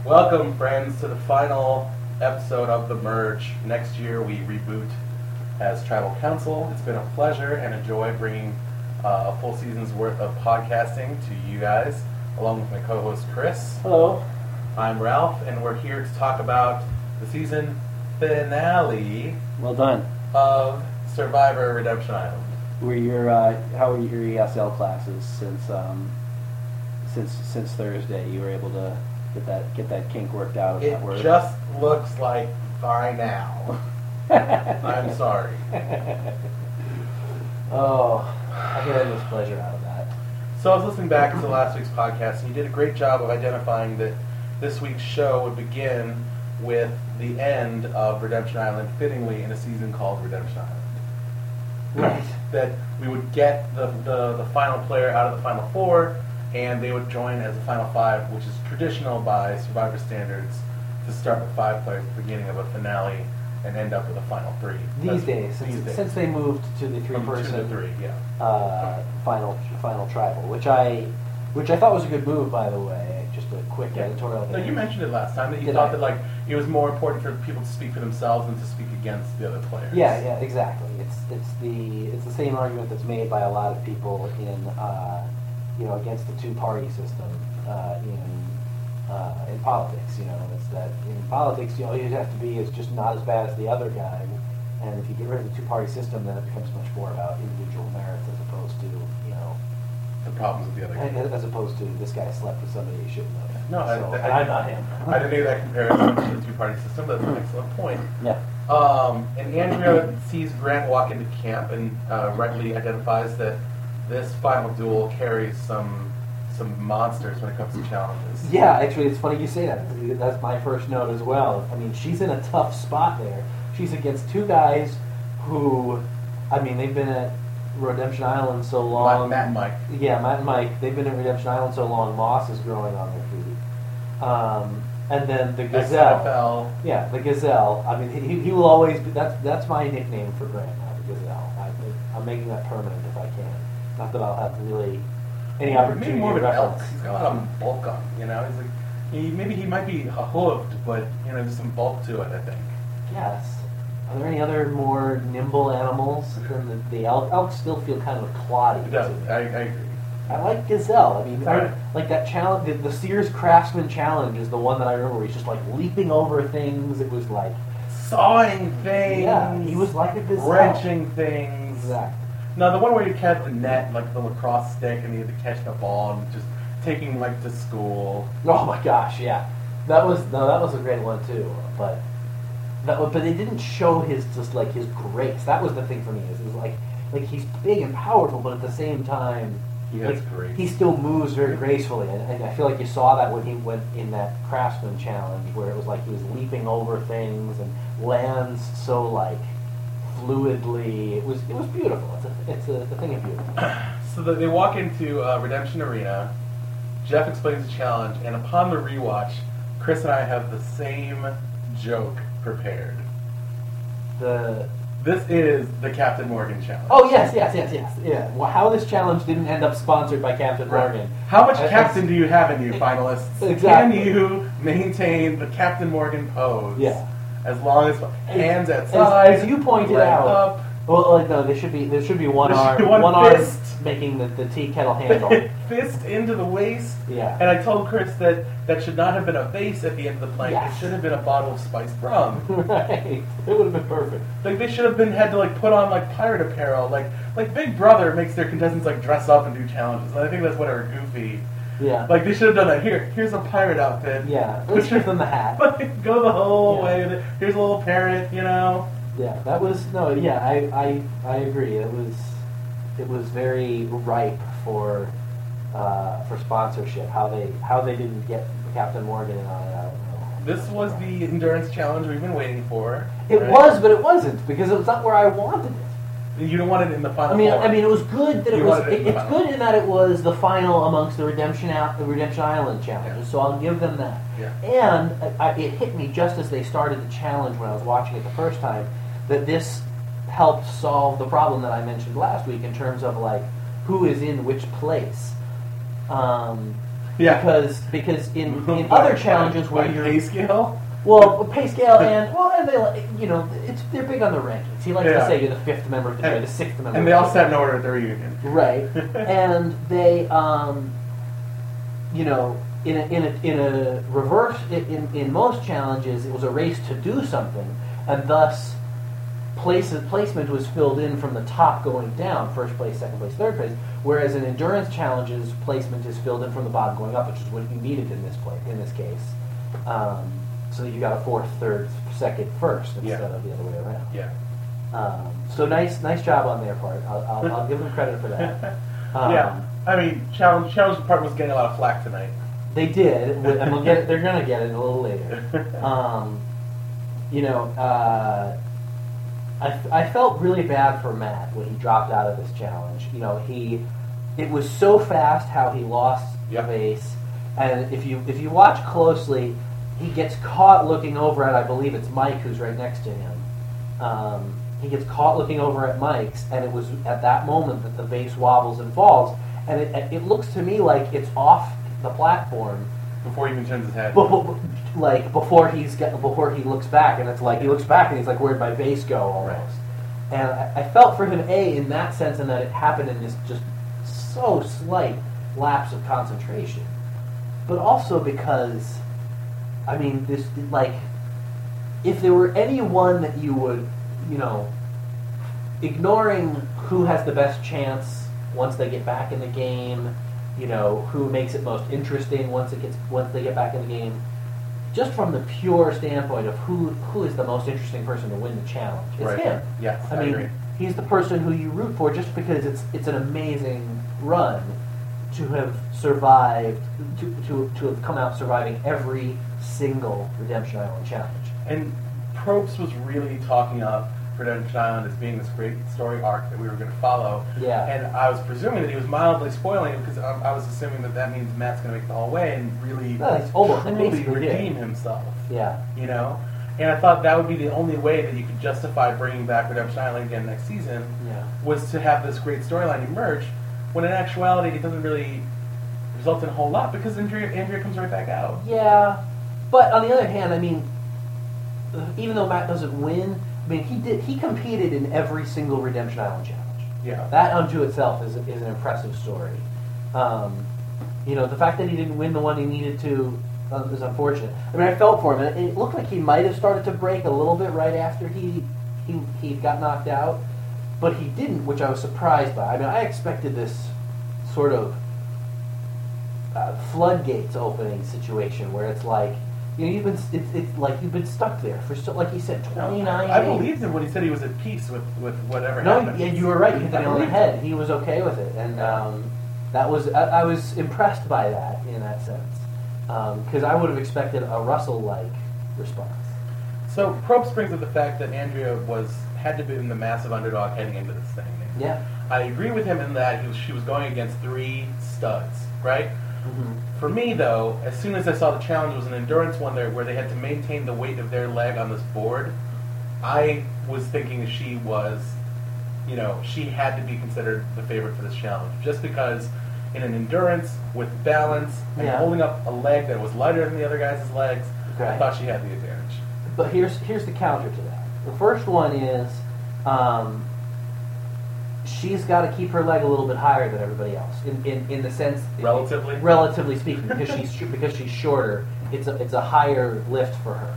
Welcome, friends, to the final episode of The Merge. Next year, we reboot as Tribal Council. It's been a pleasure and a joy bringing a full season's worth of podcasting to you guys, along with my co-host, Chris. Hello. I'm Ralph, and we're here to talk about the season finale Well done. of Survivor Redemption Island. How were your ESL classes since Thursday? You were able to get that kink worked out of that word. It just looks like by now. I'm sorry. Oh, I get endless pleasure out of that. So I was listening back to last week's podcast, and you did a great job of identifying that this week's show would begin with the end of Redemption Island, fittingly in a season called Redemption Island. Right. That we would get the final player out of the final four, and they would join as the final five, which is traditional by Survivor standards to start with 5 players at the beginning of a finale and end up with a final 3. These days, since they moved to the From 2 three-person to 3, yeah. final tribal, which I thought was a good move, by the way. Just a quick editorial. No, you mentioned it last time that you thought that it was more important for people to speak for themselves than to speak against the other players. Yeah, exactly. It's the same argument that's made by a lot of people against the two-party system in politics. It's that in politics, all you'd have to be is just not as bad as the other guy, and if you get rid of the two-party system, then it becomes much more about individual merits as opposed to the problems with the other guy. as opposed to this guy slept with somebody he shouldn't have. No, I'm not him. I didn't make that comparison to the two-party system. That's an excellent point. Yeah. And Andrea sees Grant walk into camp and rightly identifies that this final duel carries some monsters when it comes to challenges. Yeah, actually, it's funny you say that. That's my first note as well. I mean, she's in a tough spot there. She's against two guys who, they've been at Redemption Island so long. Matt and Mike. Yeah, Matt and Mike. They've been at Redemption Island so long, moss is growing on their feet. And then the Gazelle. XFL. Yeah, the Gazelle. He will always be. That's my nickname for Grant now, the Gazelle. I'm making that permanent if I can. Not that I'll have really any opportunity. Maybe more of to an elk. reference. He's got a lot of bulk on him. He's like, he might be hooved, but there's some bulk to it, I think. Yes. Are there any other more nimble animals than the elk? Elks still feel kind of cloddy. It does. I agree. I like Gazelle. Right. Like that challenge, the Sears Craftsman Challenge is the one that I remember where he's just like leaping over things. It was like sawing things. Yeah, he was like a Gazelle. Wrenching things. Exactly. No, the one where you catch the net, like the lacrosse stick, and you had to catch the ball and just taking to school. Oh my gosh, yeah. That was a great one too. But they didn't show his grace. That was the thing for me. It was like he's big and powerful, but at the same time, he still moves very gracefully. And I feel like you saw that when he went in that Craftsman Challenge, where it was like he was leaping over things and lands so fluidly. It was beautiful. It's a thing of beauty. So they walk into Redemption Arena. Jeff explains the challenge, and upon the rewatch, Chris and I have the same joke prepared. This is the Captain Morgan challenge. Oh yes. Yeah. Well, how this challenge didn't end up sponsored by Captain Morgan? How much Captain do you have in you, finalists? Exactly. Can you maintain the Captain Morgan pose? Yeah. As long as hands at sides, as you pointed leg out. up. Well, no, there should be one arm making the tea kettle handle. Fist into the waist. Yeah. And I told Chris that should not have been a vase at the end of the plank. Yes. It should have been a bottle of spiced rum. Right. It would have been perfect. They should have had to put on pirate apparel. Like Big Brother makes their contestants dress up and do challenges. And I think that's whatever Goofy. Yeah. They should have done that. Here's a pirate outfit. Yeah. Let's give them the hat. Go the whole way with it. Here's a little parrot, Yeah, that was I agree. It was very ripe for sponsorship. How they didn't get Captain Morgan in on it, I don't know. This was the endurance challenge we've been waiting for. It was, but it wasn't because it was not where I wanted it. You don't want it in the final. It was good that it's good in that it was the final amongst the Redemption Island challenges. Yeah. So I'll give them that. Yeah. And it hit me just as they started the challenge when I was watching it the first time that this helped solve the problem that I mentioned last week in terms of who is in which place. Yeah. Because in other challenges where By you're pay scale. well, pay scale and they're big on the rankings. He likes to Yeah. say you're the fifth member of the jury, the sixth member. And of they the all jury. sat in order at the reunion. Right, and they, in a reverse, in most challenges, it was a race to do something, and thus placement was filled in from the top going down, first place, second place, third place. Whereas in endurance challenges, placement is filled in from the bottom going up, which is what you needed in this case. So that you got a fourth, third, second, first instead of the other way around. Yeah. So nice job on their part. I'll give them credit for that. Yeah. I mean, challenge part was getting a lot of flack tonight. They did, and they're gonna get it a little later. I felt really bad for Matt when he dropped out of this challenge. It was so fast how he lost the vase, and if you watch closely, he gets caught looking over at, I believe it's Mike who's right next to him. He gets caught looking over at Mike's, and it was at that moment that the vase wobbles and falls, and it looks to me like it's off the platform Before he even turns his head. like before he looks back, and it's like he looks back and he's like, "Where'd my base go?" Almost. Right. And I felt for him in that sense, and that it happened in this just so slight lapse of concentration, but also because, I mean, this if there were anyone that you would, ignoring who has the best chance once they get back in the game. Who makes it most interesting once they get back in the game. Just from the pure standpoint of who is the most interesting person to win the challenge, it's him. Yes, I mean, agree. He's the person who you root for just because it's an amazing run to have survived, to have come out surviving every single Redemption Island challenge. And Probst was really talking up Redemption Island as being this great story arc that we were going to follow. Yeah. And I was presuming that he was mildly spoiling it because I was assuming that means Matt's going to make it the whole way and really truly basically redeem himself. Yeah. And I thought that would be the only way that you could justify bringing back Redemption Island again next season was to have this great storyline emerge, when in actuality it doesn't really result in a whole lot because Andrea comes right back out. Yeah. But on the other hand, I mean, even though Matt doesn't win, I mean, he competed in every single Redemption Island challenge. Yeah. That unto itself is an impressive story. The fact that he didn't win the one he needed to is unfortunate. I mean, I felt for him, and it looked like he might have started to break a little bit right after he got knocked out, but he didn't, which I was surprised by. I mean, I expected this sort of floodgates opening situation where it's like, it's like you've been stuck there for like you said, 29 days. I believed him when he said he was at peace with whatever No, happened. yeah, you were right. You hit the nail on the head. He was okay with it, and that was I was impressed by that in that sense, because I would have expected a Russell-like response. So Probst brings up the fact that Andrea had to be the massive underdog heading into this thing. Yeah. I agree with him in that she was going against 3 studs, right? Mm-hmm. For me, though, as soon as I saw the challenge was an endurance one there where they had to maintain the weight of their leg on this board, I was thinking she was, she had to be considered the favorite for this challenge. Just because in an endurance with balance and holding up a leg that was lighter than the other guys' legs, I thought she had the advantage. But here's the counter to that. The first one is she's got to keep her leg a little bit higher than everybody else in the sense relatively speaking, because she's shorter. It's a higher lift for her.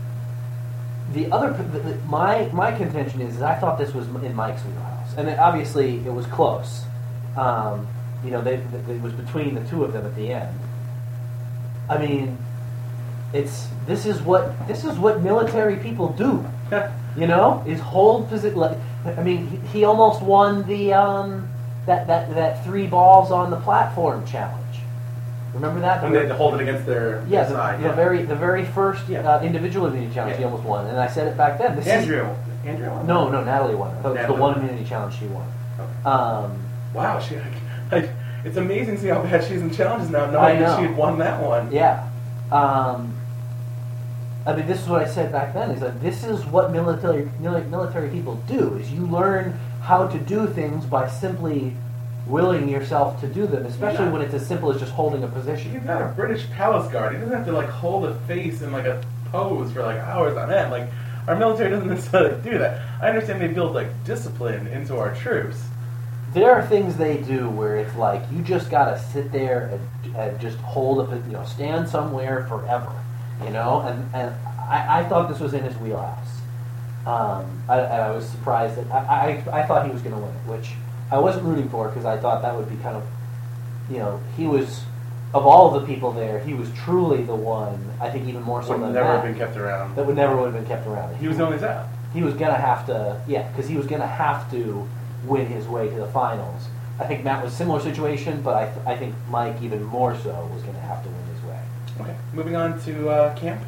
My contention is I thought this was in Mike's wheelhouse, and obviously it was close. It was between the two of them at the end. I mean, this is what military people do. Is hold position. I mean, he almost won the that 3 balls on the platform challenge. Remember that? And they had to hold it against their side. The very first individual immunity challenge he almost won, and I said it back then. Andrea won. No, Natalie won. It was the one immunity challenge she won. Okay. Wow, it's amazing to see how bad she's in challenges now, knowing that she had won that one. Yeah. I mean, this is what I said back then. Is that this is what military people do? Is you learn how to do things by simply willing yourself to do them, especially Yeah. when it's as simple as just holding a position. He's not a British palace guard. He doesn't have to like hold a face in like a pose for like hours on end. Like our military doesn't necessarily do that. I understand they build like discipline into our troops. There are things they do where it's like you just gotta sit there and just hold a, stand somewhere forever, and I thought this was in his wheelhouse. I was surprised that I thought he was going to win it, which I wasn't rooting for because I thought that would be kind of, he was, of all of the people there, he was truly the one, I think even more so Would than never Matt, have been kept around. that would never would have been kept around. He was the only out. He was going to have to, because he was going to have to win his way to the finals. I think Matt was a similar situation, but I think Mike even more so was going to have to win his way. Okay, moving on to camp.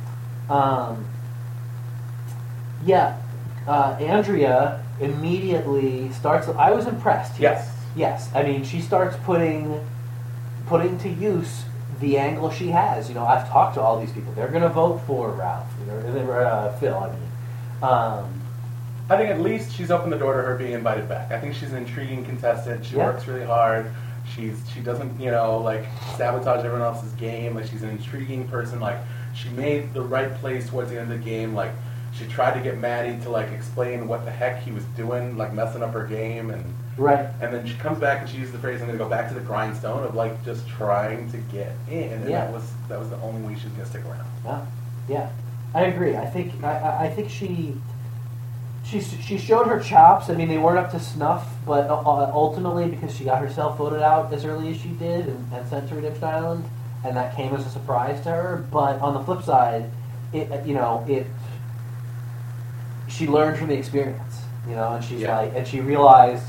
Andrea immediately starts. I was impressed. Yes. Yes. I mean, she starts putting to use the angle she has. I've talked to all these people. They're going to vote for Ralph. Phil, I mean. I think at least she's opened the door to her being invited back. I think she's an intriguing contestant. She works really hard. She doesn't, like sabotage everyone else's game. Like she's an intriguing person. Like she made the right place towards the end of the game. Like she tried to get Maddie to like explain what the heck he was doing, like messing up her game, and And then she comes back and she uses the phrase, "I'm going to go back to the grindstone" of like just trying to get in. And that was the only way she was going to stick around. Yeah, I agree. I think she showed her chops. I mean, they weren't up to snuff, but ultimately, because she got herself voted out as early as she did and sent to Redemption Island, and that came as a surprise to her. But on the flip side, she learned from the experience, and she's and she realized,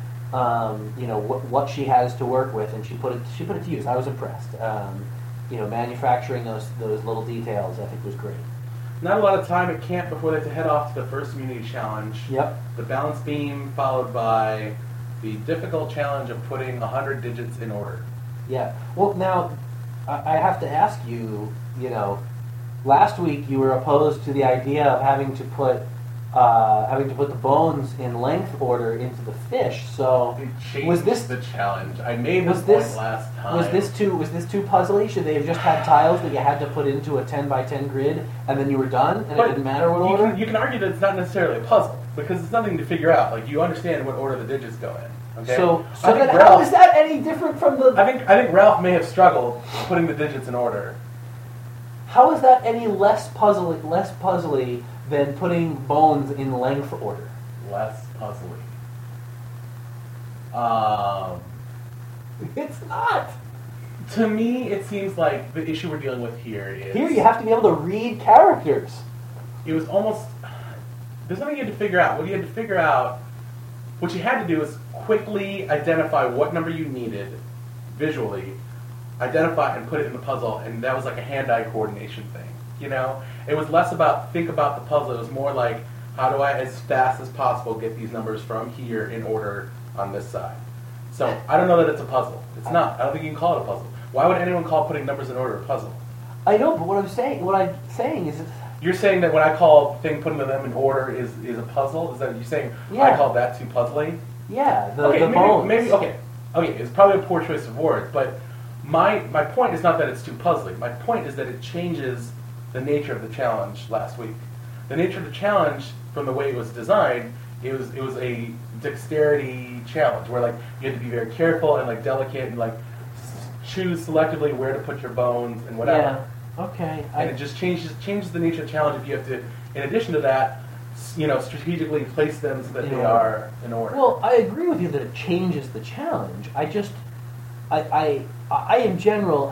what she has to work with, and she put it to use. I was impressed. Manufacturing those little details, I think, was great. Not a lot of time at camp before they have to head off to the first community challenge. Yep. The balance beam followed by the difficult challenge of putting 100 digits in order. Yeah. Well, now, I have to ask you, last week you were opposed to the idea of having to put the bones in length order into the fish. So Was this the challenge? I made this point last time. Was this too puzzly? Should they have just had tiles that you had to put into a 10 by 10 grid and then you were done and it didn't matter what order? You can argue that it's not necessarily a puzzle because it's nothing to figure out. Like you understand what order the digits go in. Okay. So then how is that any different from the? I think Ralph may have struggled putting the digits in order. How is that any less puzzly than putting bones in length order? Less puzzly. It's not. To me, it seems like the issue we're dealing with here is... Here you have to be able to read characters. It was almost... There's something you had to figure out. What you had to figure out... What you had to do is quickly identify what number you needed, visually, identify and put it in the puzzle, and that was like a hand-eye coordination thing. It was less about think about the puzzle. It was more like, how do I, as fast as possible, get these numbers from here in order on this side? So I don't know that it's a puzzle. It's not. I don't think you can call it a puzzle. Why would anyone call putting numbers in order a puzzle? I know, but what I'm saying is... You're saying that when I call putting them in order is a puzzle? Is that you saying I call that too puzzly? Yeah, the bones. Maybe, okay, it's probably a poor choice of words, but my point is not that it's too puzzly. My point is that it changes the nature of the challenge last week. The nature of the challenge, from the way it was designed, it was a dexterity challenge where like you had to be very careful and like delicate and like choose selectively where to put your bones and whatever. Yeah. Okay. And it just changes the nature of the challenge if you have to, in addition to that, strategically place them so that they are in order. Well, I agree with you that it changes the challenge. I am in general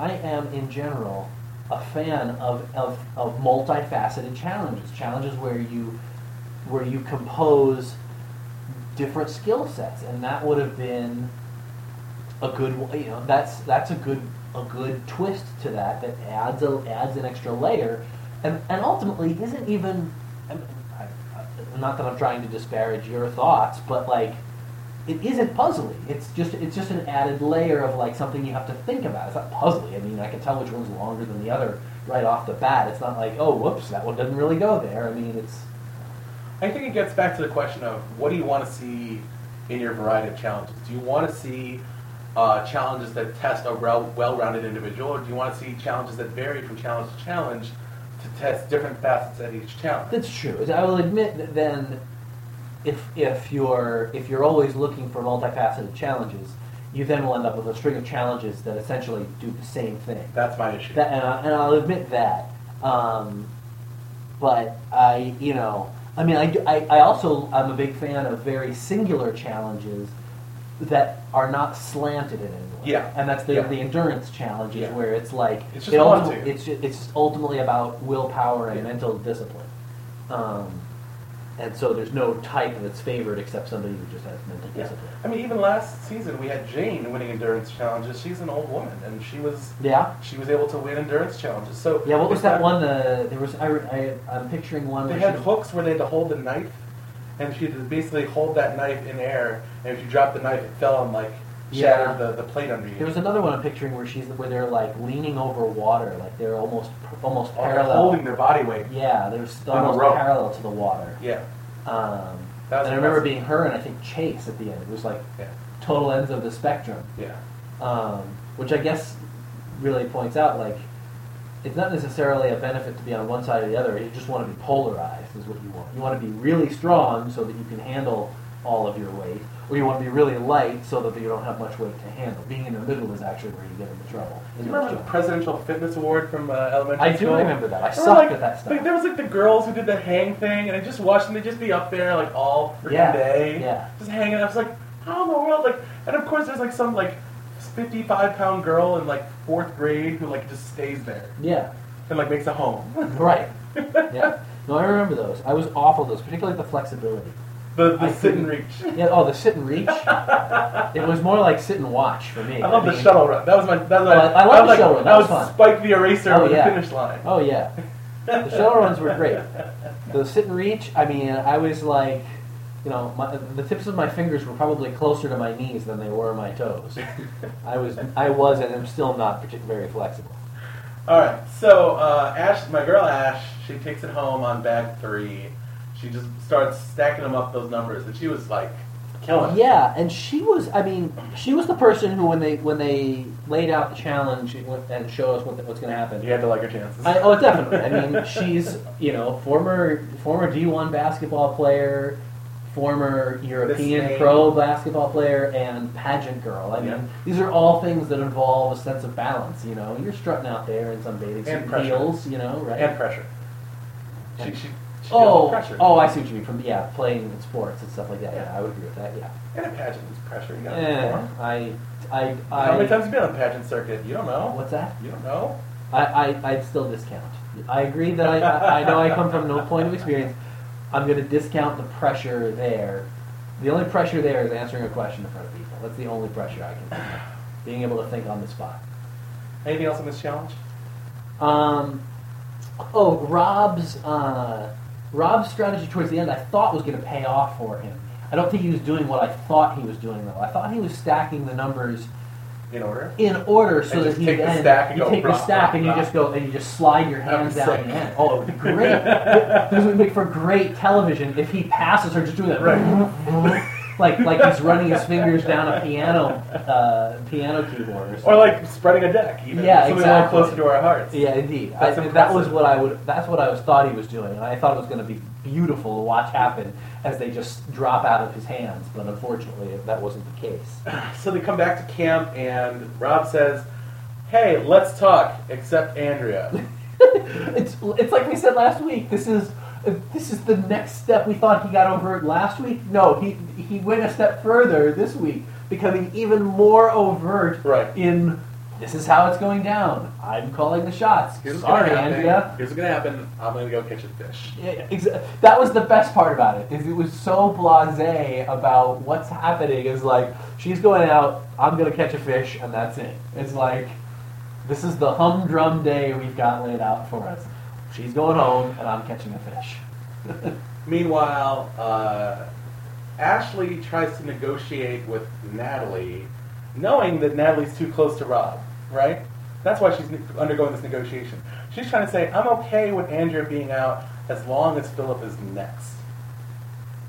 a fan of multifaceted challenges where you compose different skill sets, and that would have been a good that's a good twist to that adds an extra layer, and ultimately isn't even. Not that I'm trying to disparage your thoughts, but like it isn't puzzly. It's just an added layer of like something you have to think about. It's not puzzly. I mean, I can tell which one's longer than the other right off the bat. It's not like, oh, whoops, that one doesn't really go there. I mean, it's. I think it gets back to the question of what do you want to see in your variety of challenges? Do you want to see challenges that test a well-rounded individual, or do you want to see challenges that vary from challenge to challenge to test different facets at each challenge? That's true. I will admit that then, if you're always looking for multifaceted challenges, you then will end up with a string of challenges that essentially do the same thing. That's my issue. And I'll admit that. But I also I'm a big fan of very singular challenges that are not slanted in any way. Yeah. And that's the endurance challenges where it's like it's just it's just ultimately about willpower and mental discipline. And so there's no type that's favored except somebody who just has mental discipline. I mean, even last season we had Jane winning endurance challenges. She's an old woman, and she was able to win endurance challenges. So what was that one? There was I'm picturing one. They had hooks where they had to hold the knife, and she had to basically hold that knife in air, and if you dropped the knife, it fell and shattered the plate under you. There was another one I'm picturing where they're like leaning over water, like they're almost parallel, they're holding their body weight. Yeah, they're almost parallel to the water. Yeah. And I remember being her and I think Chase at the end. It was like total ends of the spectrum. Yeah. Which I guess really points out it's not necessarily a benefit to be on one side or the other. You just want to be polarized is what you want. You want to be really strong so that you can handle all of your weight, or you want to be really light so that you don't have much weight to handle. Being in the middle is actually where you get into trouble. Do you remember the Presidential Fitness Award from elementary school? I do remember that. I sucked at that stuff. There was the girls who did the hang thing, and I just watched them. They'd just be up there all freaking day, just hanging. I was like, how in the world? And of course there's some 55-pound girl in 4th grade who just stays there. Yeah. And makes a home. Right. Yeah. No, I remember those. I was awful at those, particularly the flexibility. The sit and reach. Yeah. Oh, the sit and reach. It was more like sit and watch for me. I love the shuttle run. That was my. I love the shuttle run. That was fun. Spike the eraser over the finish line. Oh yeah. The shuttle runs were great. The sit and reach. I mean, I was the tips of my fingers were probably closer to my knees than they were my toes. I was, and I'm still not very flexible. All right. So Ash, my girl Ash, she takes it home on bag 3. She just starts stacking them up, those numbers, and she was killing it. Yeah, and she was the person who, when they laid out the challenge and showed us what's going to happen, you had to like her chances. Definitely. I mean, she's former D1 basketball player, former European pro basketball player, and pageant girl. I mean, these are all things that involve a sense of balance. You're strutting out there in some bathing suit and heels, right? And pressure. She pressure. I see what you mean. From playing in sports and stuff like that. Yeah, I would agree with that. Yeah. And a pageant is pressure. You got to perform. How many times have you been on the pageant circuit? You don't know. What's that? You don't know. I'd still discount. I agree that I know I come from no point of experience. I'm going to discount the pressure there. The only pressure there is answering a question in front of people. That's the only pressure I can think of. Being able to think on the spot. Anything else in this challenge? Rob's strategy towards the end I thought was going to pay off for him. I don't think he was doing what I thought he was doing, though. I thought he was stacking the numbers in order so that you take the stack and you just slide your hands down the end. Oh, it would be great. This would make for great television if he passes her just doing that. Right. like he's running his fingers down a piano keyboard, or spreading a deck. Even. Yeah, something exactly. more closer to our hearts. Yeah, indeed. That's what I thought he was doing, and I thought it was going to be beautiful to watch happen as they just drop out of his hands. But unfortunately, that wasn't the case. So they come back to camp, and Rob says, "Hey, let's talk." Except Andrea. It's like we said last week. This is the next step. We thought he got over it last week. No, he went a step further this week, becoming even more overt in this is how it's going down. I'm calling the shots. Sorry, Andrea. Here's what's going to happen. I'm going to go catch a fish. Yeah, that was the best part about it. Is it was so blasé about what's happening. Is she's going out, I'm going to catch a fish, and that's it. It's this is the humdrum day we've got laid out for us. She's going home, and I'm catching a fish. Meanwhile, Ashley tries to negotiate with Natalie, knowing that Natalie's too close to Rob, right? That's why she's undergoing this negotiation. She's trying to say, I'm okay with Andrea being out as long as Philip is next.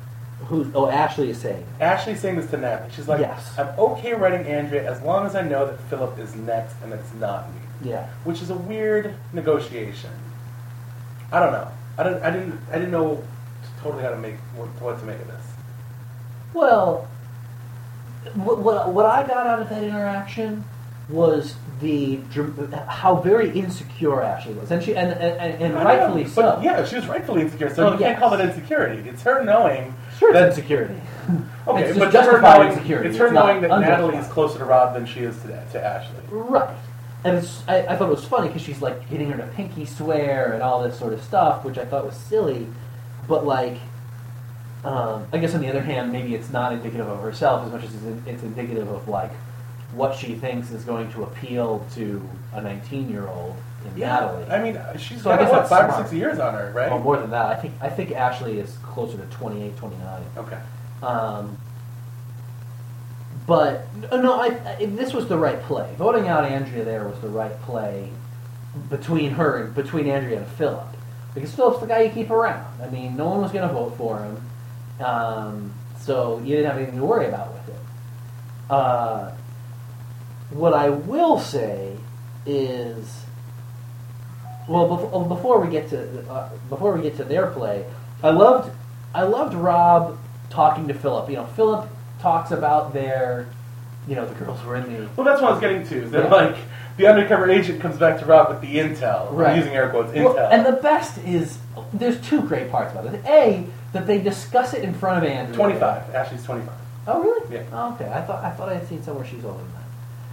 Ashley is saying. Ashley's saying this to Natalie. She's like, Yes. I'm okay writing Andrea as long as I know that Philip is next and it's not me. Yeah. Which is a weird negotiation. I don't know. I didn't know totally how to make what to make of this. Well, what I got out of that interaction was how very insecure Ashley was, and rightfully so. But yeah, she was rightfully insecure. So you can't call that insecurity. It's her knowing that insecurity. Okay, it's but just her knowing, insecurity. It's her knowing that unjustified. Natalie is closer to Rob than she is to Ashley. Right. And I thought it was funny because she's like getting her to pinky swear and all this sort of stuff, which I thought was silly. But like, I guess on the other hand, maybe it's not indicative of herself as much as it's indicative of like what she thinks is going to appeal to a 19-year-old in Natalie. I mean, she's so got, what, 5 or smart. 6 years on her, right? Well, more than that. I think Ashley is closer to 28, 29. Okay. But no, this was the right play. Voting out Andrea there was the right play between Andrea and Philip, because Philip's the guy you keep around. I mean, no one was going to vote for him, so you didn't have anything to worry about with it. What I will say is, well, before we get to their play, I loved Rob talking to Philip. You know, Philip talks about the girls were in the... Well, that's what I was getting to, is that, like, the undercover agent comes back to Rob with the intel. Right. I'm using air quotes, intel. Well, and the best is, there's two great parts about it. A, that they discuss it in front of Andrea. 25. Ashley's 25. Oh, really? Yeah. Oh, okay. I thought I had seen somewhere she's older than that.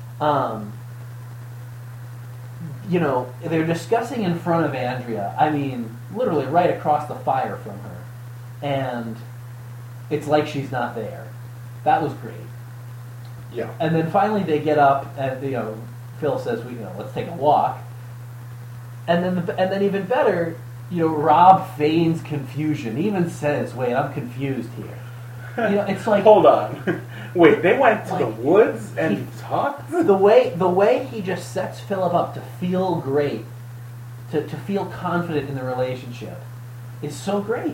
They're discussing in front of Andrea, I mean, literally right across the fire from her. And it's like she's not there. That was great. Yeah. And then finally they get up and Phil says, let's take a walk. And then even better, Rob feigns confusion. He even says, "Wait, I'm confused here." It's like, hold on. Wait, they went to the woods and talked? The way he just sets Philip up to feel great, to feel confident in the relationship, is so great.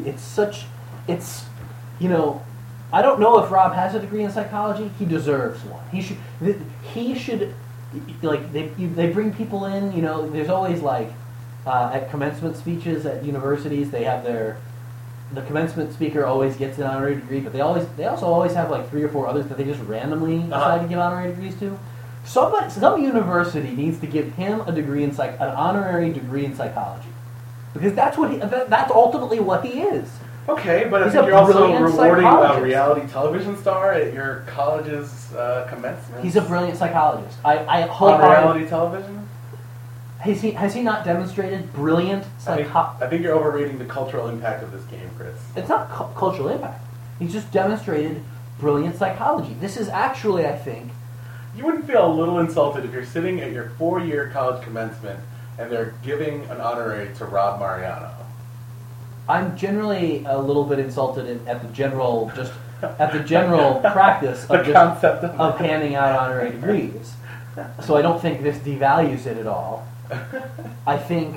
I don't know if Rob has a degree in psychology. He deserves one. He should, like, they bring people in, there's always, like, at commencement speeches at universities, they have the commencement speaker always gets an honorary degree, but they also always have, like, 3 or 4 others that they just randomly decide to give honorary degrees to. Some university needs to give him an honorary degree in psychology, because that's ultimately what he is. Okay, but I He's think a you're also brilliant rewarding a psychologist. reality television star at your college's commencement. He's a brilliant psychologist. I on hope reality television. Has he not demonstrated brilliant psychology? I think you're overrating the cultural impact of this game, Chris. It's not cultural impact. He's just demonstrated brilliant psychology. This is actually, I think... You wouldn't feel a little insulted if you're sitting at your 4-year college commencement and they're giving an honorary to Rob Mariano. I'm generally a little bit insulted at the general practice of handing out honorary degrees. So I don't think this devalues it at all. I think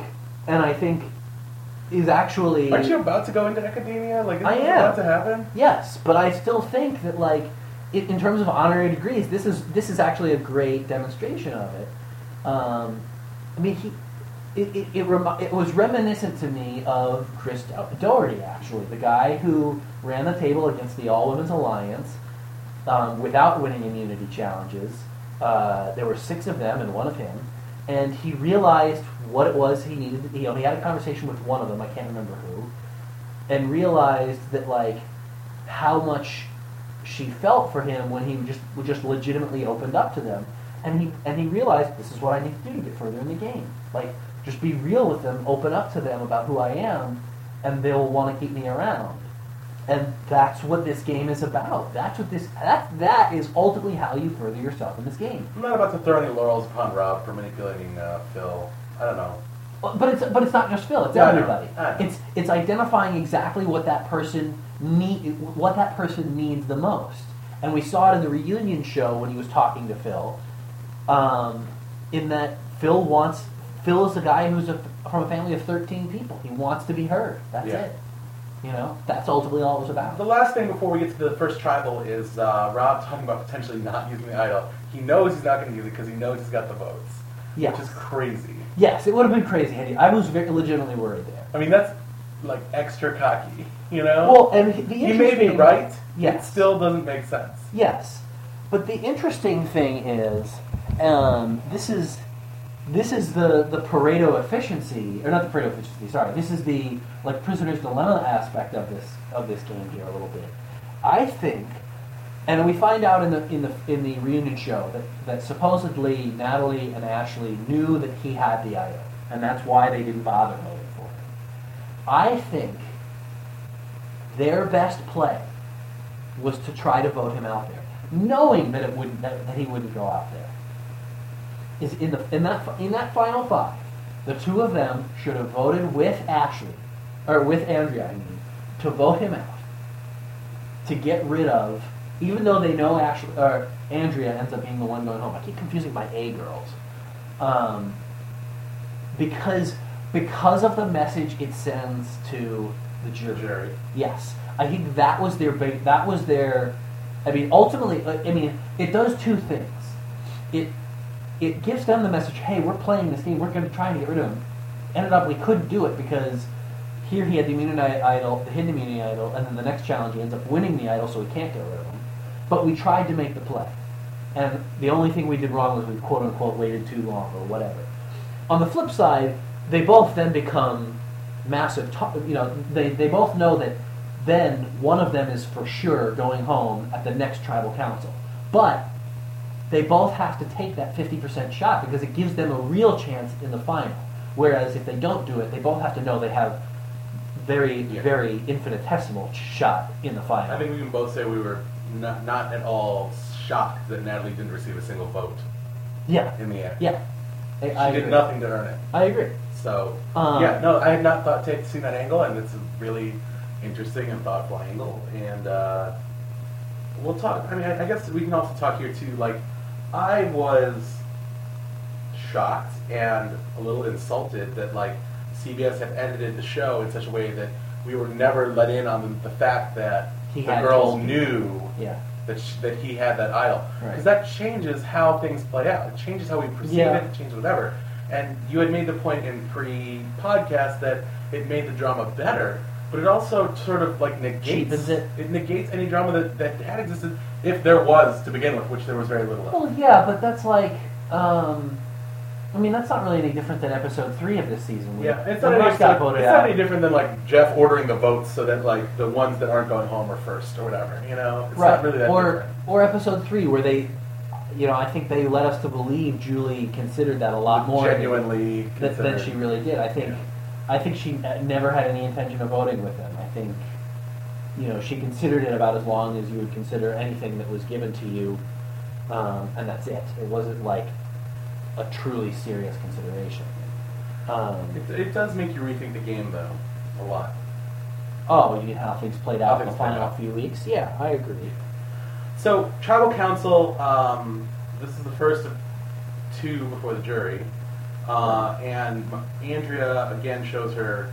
is actually... Aren't you about to go into academia? Like, I is this am. about to happen? Yes, but I still think that, like, in terms of honorary degrees, this is actually a great demonstration of it. I mean, it was reminiscent to me of Chris Doherty, actually, the guy who ran the table against the All Women's Alliance without winning immunity challenges. There were 6 of them and 1 of him, and he realized what it was he needed. He had a conversation with one of them, I can't remember who, and realized that, like, how much she felt for him when he just legitimately opened up to them, and he realized, this is what I need to do to get further in the game. Like, just be real with them, open up to them about who I am, and they'll want to keep me around. And that's what this game is about. That is ultimately how you further yourself in this game. I'm not about to throw any laurels upon Rob for manipulating Phil. I don't know. But it's not just Phil. It's everybody. I know. It's identifying exactly what that person needs the most. And we saw it in the reunion show when he was talking to Phil. In that Phil is a guy who's from a family of 13 people. He wants to be heard. That's it. You know, that's ultimately all it was about. The last thing before we get to the first tribal is Rob talking about potentially not using the idol. He knows he's not going to use it because he knows he's got the votes. Yes. Which is crazy. Yes, it would have been crazy. I was legitimately worried there. I mean, that's like extra cocky, you know? Well, and he may be right. Yes. It still doesn't make sense. Yes, but the interesting thing is, this is the Pareto efficiency, or not the Pareto efficiency. Sorry, this is the like prisoner's dilemma aspect of this game here a little bit. I think, and we find out in the reunion show that supposedly Natalie and Ashley knew that he had the idol, and that's why they didn't bother voting for him. I think their best play was to try to vote him out there, knowing that that he wouldn't go out there. Is in that final five, the two of them should have voted with Ashley, or with Andrea, I mean, to vote him out, to get rid of, even though they know Ashley or Andrea ends up being the one going home. I keep confusing my A girls, because of the message it sends to the jury. Yes, I think that was their big. That was their. I mean, ultimately, it does two things. It gives them the message, hey, we're playing this game, we're going to try to get rid of him. Ended up, we couldn't do it because here he had the immunity idol, the hidden immunity idol, and then the next challenge he ends up winning the idol, so we can't get rid of him. But we tried to make the play. And the only thing we did wrong was we quote-unquote waited too long or whatever. On the flip side, they both then become massive, they both know that then one of them is for sure going home at the next tribal council. But they both have to take that 50% shot because it gives them a real chance in the final. Whereas if they don't do it, they both have to know they have very infinitesimal shot in the final. I think we can both say we were not at all shocked that Natalie didn't receive a single vote. Yeah. In the end. Yeah. She did nothing to earn it. I agree. So, I had not seen that angle, and it's a really interesting and thoughtful angle. And we'll talk. I mean, I guess we can also talk here too. Like, I was shocked and a little insulted that like CBS had edited the show in such a way that we were never let in on the fact that the girls knew that he had that idol. Because that changes how things play out. It changes how we perceive it. It changes whatever. And you had made the point in pre-podcast that it made the drama better. But it also sort of like negates it. It negates any drama that had existed if there was to begin with, which there was very little of. Well, yeah, but that's like, that's not really any different than episode 3 of this season. It's not any different than like Jeff ordering the votes so that like the ones that aren't going home are first or whatever. You know, it's not really that different. Or episode 3 where they, I think they led us to believe Julie considered that a lot more genuinely than she really did. I think she never had any intention of voting with him. I think, she considered it about as long as you would consider anything that was given to you, and that's it. It wasn't like a truly serious consideration. It does make you rethink the game, though, a lot. Oh, you mean how things played out in the final few weeks? Yeah, I agree. So, Tribal Council, this is the first of 2 before the jury. And Andrea again shows her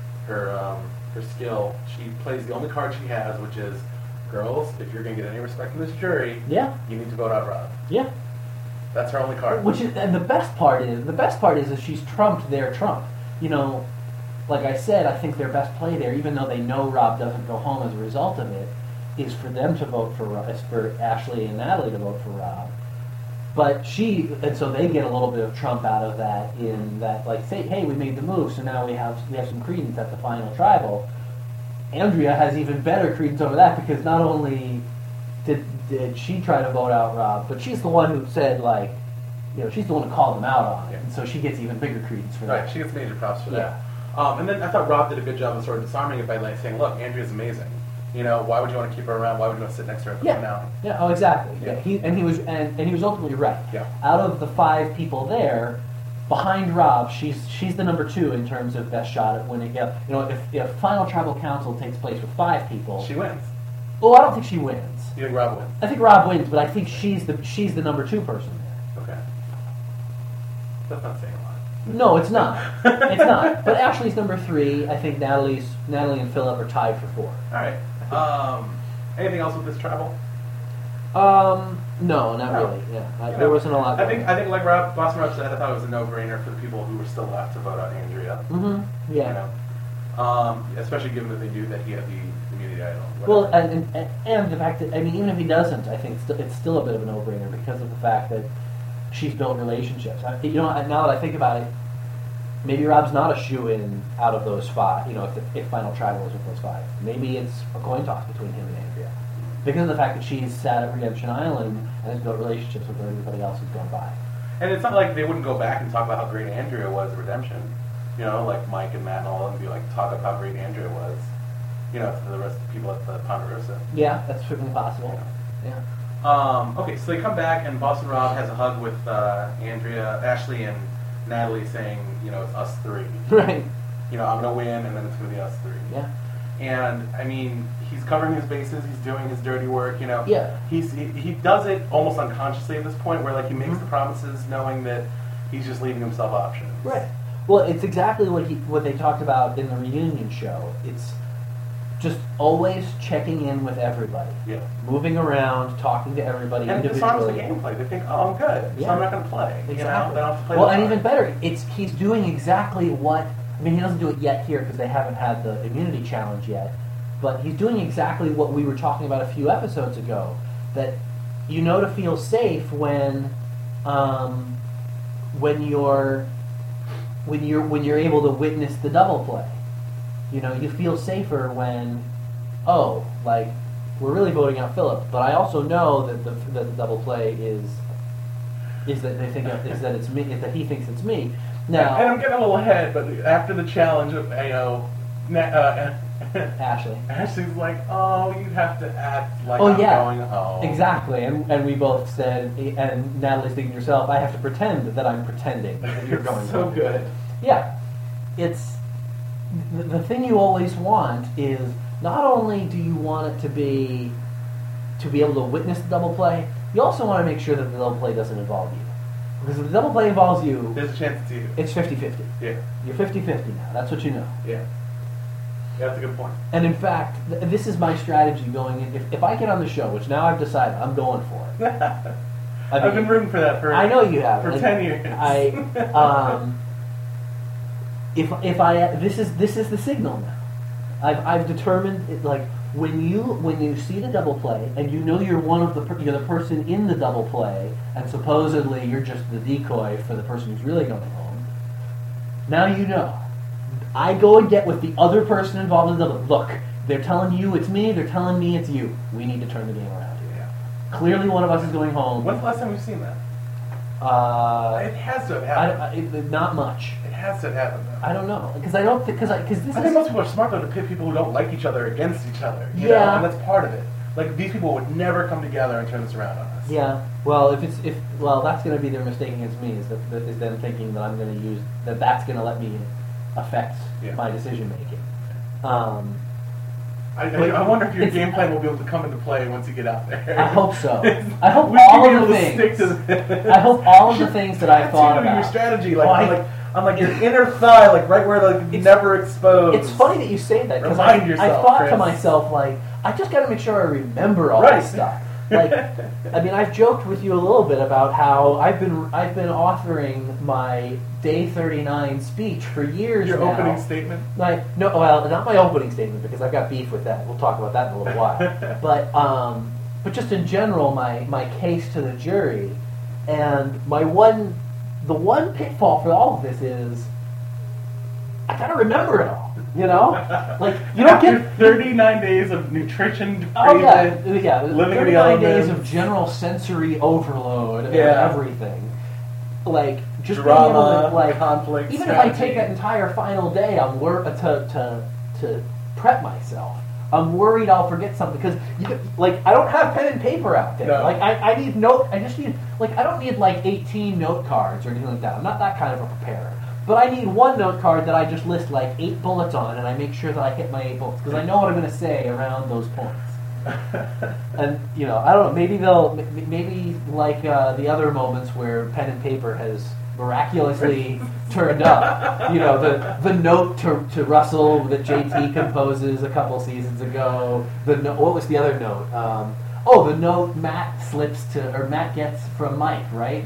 skill. She plays the only card she has, which is, girls, if you're going to get any respect from this jury, you need to vote out Rob. Yeah, that's her only card. And the best part is she's trumped their trump. Like I said, I think their best play there, even though they know Rob doesn't go home as a result of it, is for them to vote for Ashley and Natalie to vote for Rob. But so they get a little bit of trump out of that in that, like, say, hey, we made the move, so now we have some credence at the final tribal. Andrea has even better credence over that because not only did she try to vote out Rob, but she's the one who said, like, she's the one who called them out on it, and so she gets even bigger credence for that. Right, she gets major props for that. And then I thought Rob did a good job of sort of disarming it by like saying, look, Andrea's amazing. Why would you want to keep her around? Why would you want to sit next to her at the finale? Yeah. Oh, exactly. Yeah. He was ultimately right. Yeah. Out of the 5 people there, behind Rob, she's the number 2 in terms of best shot at winning. If final tribal council takes place with 5 people, she wins. Oh, I don't think she wins. You think Rob wins? I think Rob wins, but I think she's the number 2 person there. Okay. That's not saying a lot. No, it's not. It's not. But Ashley's number 3. I think Natalie and Philip are tied for 4. All right. Anything else with this tribal? No, not really. Yeah, there wasn't a lot. I think like Boston Rob said, I thought it was a no-brainer for the people who were still left to vote out Andrea. Mm-hmm. Yeah. You know, especially given that they knew that he had the immunity idol. Well, and the fact that even if he doesn't, I think it's still a bit of a no-brainer because of the fact that she's built relationships. Now that I think about it, maybe Rob's not a shoo-in out of those 5. If final tribal is with those 5, maybe it's a coin toss between him and Andrea. Because of the fact that she's sat at Redemption Island and has built relationships with everybody else who's gone by. And it's not like they wouldn't go back and talk about how great Andrea was at Redemption. Like Mike and Matt and all of them be like, talk about how great Andrea was. To the rest of the people at the Ponderosa. Yeah, that's certainly possible. Yeah. Okay, so they come back and Boston Rob has a hug with Ashley and Natalie saying, it's us 3. Right. I'm going to win and then it's going to be us 3. Yeah. And, he's covering his bases, he's doing his dirty work, Yeah. He does it almost unconsciously at this point where, he makes the promises knowing that he's just leaving himself options. Right. Well, it's exactly what they talked about in the reunion show. It's just always checking in with everybody. Yeah. Moving around, talking to everybody and individually. And it's the gameplay. They think, oh, I'm good, so I'm not going to play. Exactly. They don't have to play and even better, he's doing exactly what... he doesn't do it yet here because they haven't had the immunity challenge yet, but he's doing exactly what we were talking about a few episodes ago, that to feel safe when you're able to witness the double play. You feel safer when, we're really voting out Philip, but I also know that the double play is that they think is that it's me, that he thinks it's me. Now, and I'm getting a little ahead, but after the challenge of Ashley's like, oh, you have to act like I'm going home. Exactly, and we both said, and Natalie's thinking to herself, I have to pretend that I'm pretending that you're going so home. Good. Yeah, it's the thing you always want is not only do you want it to be able to witness the double play, you also want to make sure that the double play doesn't involve you. Because if the double play involves you... There's a chance it's you. It's 50-50. Yeah. You're 50-50 now. That's what you know. Yeah. That's a good point. And in fact, this is my strategy going in. If I get on the show, which now I've decided I'm going for it. I've been rooting for that I know you have. For 10 years. This is the signal now. I've determined when you see the double play and you're the person in the double play and supposedly you're just the decoy for the person who's really going home. Now you know. I go and get with the other person involved in the double. Look, they're telling you it's me. They're telling me it's you. We need to turn the game around here. Yeah. Clearly, one of us is going home. When's the last time we've seen that? It has to have happened. Not much. It has to have happened. Though. I don't know because I think most people are smart though to pit people who don't like each other against each other. You know? And that's part of it. These people would never come together and turn this around on us. Yeah. Well, that's going to be their mistake against me is them thinking that I'm going to use that's going to let me affect my decision making. I wonder if your game plan will be able to come into play once you get out there. I hope so. I hope all of the things. I hope all of the things that I thought about. Your strategy, on your inner thigh, right where it's never exposed. It's funny that you say that because Remind yourself, I thought Chris. to myself I just got to make sure I remember all this stuff. I've joked with you a little bit about how I've been authoring my Day 39 speech for years now. Your opening statement? Not my opening statement because I've got beef with that. We'll talk about that in a little while. But just in general, my case to the jury, and the one pitfall for all of this is I gotta remember it all. You don't get 39 days of nutrition. Oh yeah. Living 39 days of general sensory overload of everything. Just drama, being able to, conflict. Even strategy. if I take that entire final day, I'm to prep myself. I'm worried I'll forget something because I don't have pen and paper out there. No. I need I just need I don't need 18 note cards or anything like that. I'm not that kind of a preparer. But I need one note card that I just list 8 bullets on, and I make sure that I hit my 8 bullets because I know what I'm going to say around those points. And I don't know. Maybe the other moments where pen and paper has miraculously turned up. You know, the note to Russell that JT composes a couple seasons ago. What was the other note? The note Matt gets from Mike, right?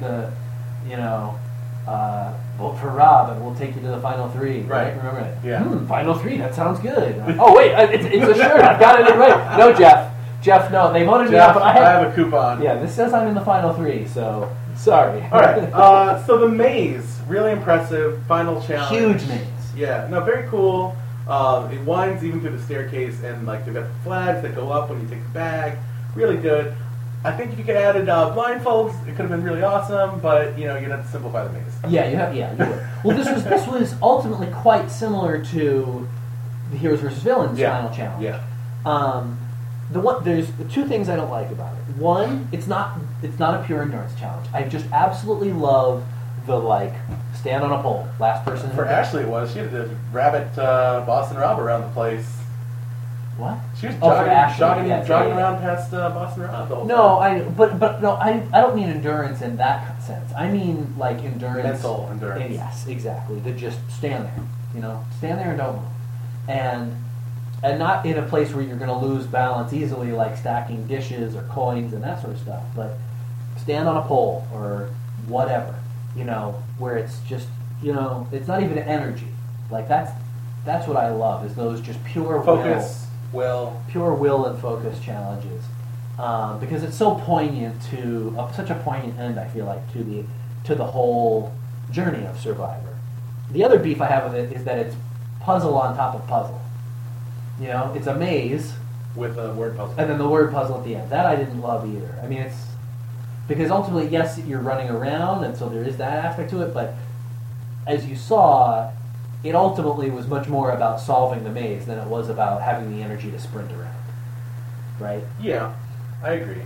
Vote for Rob and we'll take you to the final three. Right? Remember it? Yeah. Final three. That sounds good. Oh wait, it's a shirt. I've got it right. No, Jeff, no, they voted me out, but I have a coupon. Yeah, this says I'm in the final three, so sorry. All right. So the maze, really impressive. Final challenge. Huge maze. Yeah. No, very cool. It winds even through the staircase, and like they've got the flags that go up when you take the bag. Really good. I think if you could have added blindfolds, it could have been really awesome. But you'd have to simplify the maze. Yeah, you would. Well, this was ultimately quite similar to the Heroes vs. Villains final challenge. Yeah. There's two things I don't like about it. One, it's not a pure endurance challenge. I just absolutely love the stand on a pole, last person. For Ashley, it was she had to rabbit Boston Rob around the place. What? She was jogging around past Boston Rob the whole time. I don't mean endurance in that sense. I mean endurance, mental endurance. And yes, exactly. To just stand there, stand there and don't move, and not in a place where you're going to lose balance easily, like stacking dishes or coins and that sort of stuff, but stand on a pole or whatever, where it's just, it's not even energy. That's what I love, is those just pure pure will and focus challenges, because it's so poignant such a poignant end. I feel like to the whole journey of Survivor. The other beef I have with it is that it's puzzle on top of puzzle. It's a maze with a word puzzle, and then the word puzzle at the end. That I didn't love either. I mean, it's because ultimately, yes, you're running around, and so there is that aspect to it. But as you saw, it ultimately was much more about solving the maze than it was about having the energy to sprint around. Right? Yeah, I agree.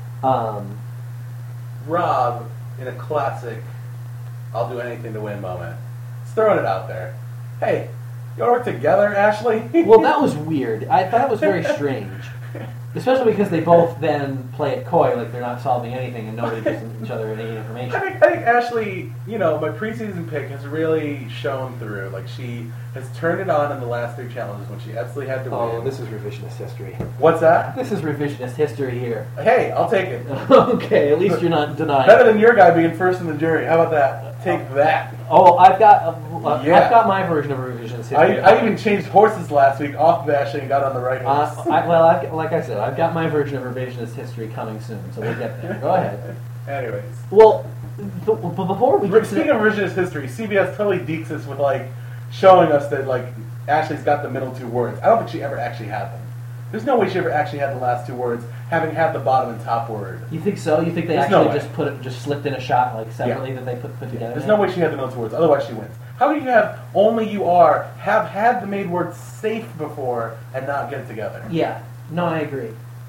Rob, in a classic "I'll do anything to win" moment, is throwing it out there. Hey. You work together, Ashley? Well, that was weird. I thought it was very strange. Especially because they both then play it coy, like they're not solving anything and nobody gives each other any information. I think Ashley, my preseason pick has really shown through. Like, she has turned it on in the last three challenges when she absolutely had to win. Oh, this is revisionist history. What's that? This is revisionist history here. Hey, I'll take it. Okay, at least you're not denying. Better than your guy being first in the jury. How about that? Take that. Oh, I've got my version of revisionist history. I even changed horses last week off of Ashley and got on the right horse. Like I said, I've got my version of revisionist history coming soon, so we'll get there. Go ahead. Anyways. Well, before we get speaking of revisionist history, CBS totally deeks us with showing us that Ashley's got the middle two words. I don't think she ever actually had them. There's no way she ever actually had the last two words, having had the bottom and top word. You think so? You think they just slipped in a shot separately that they put together? There's no way she had the middle two words. Otherwise, she wins. How do you have only you are have had the made word safe before and not get it together? Yeah. No, I agree.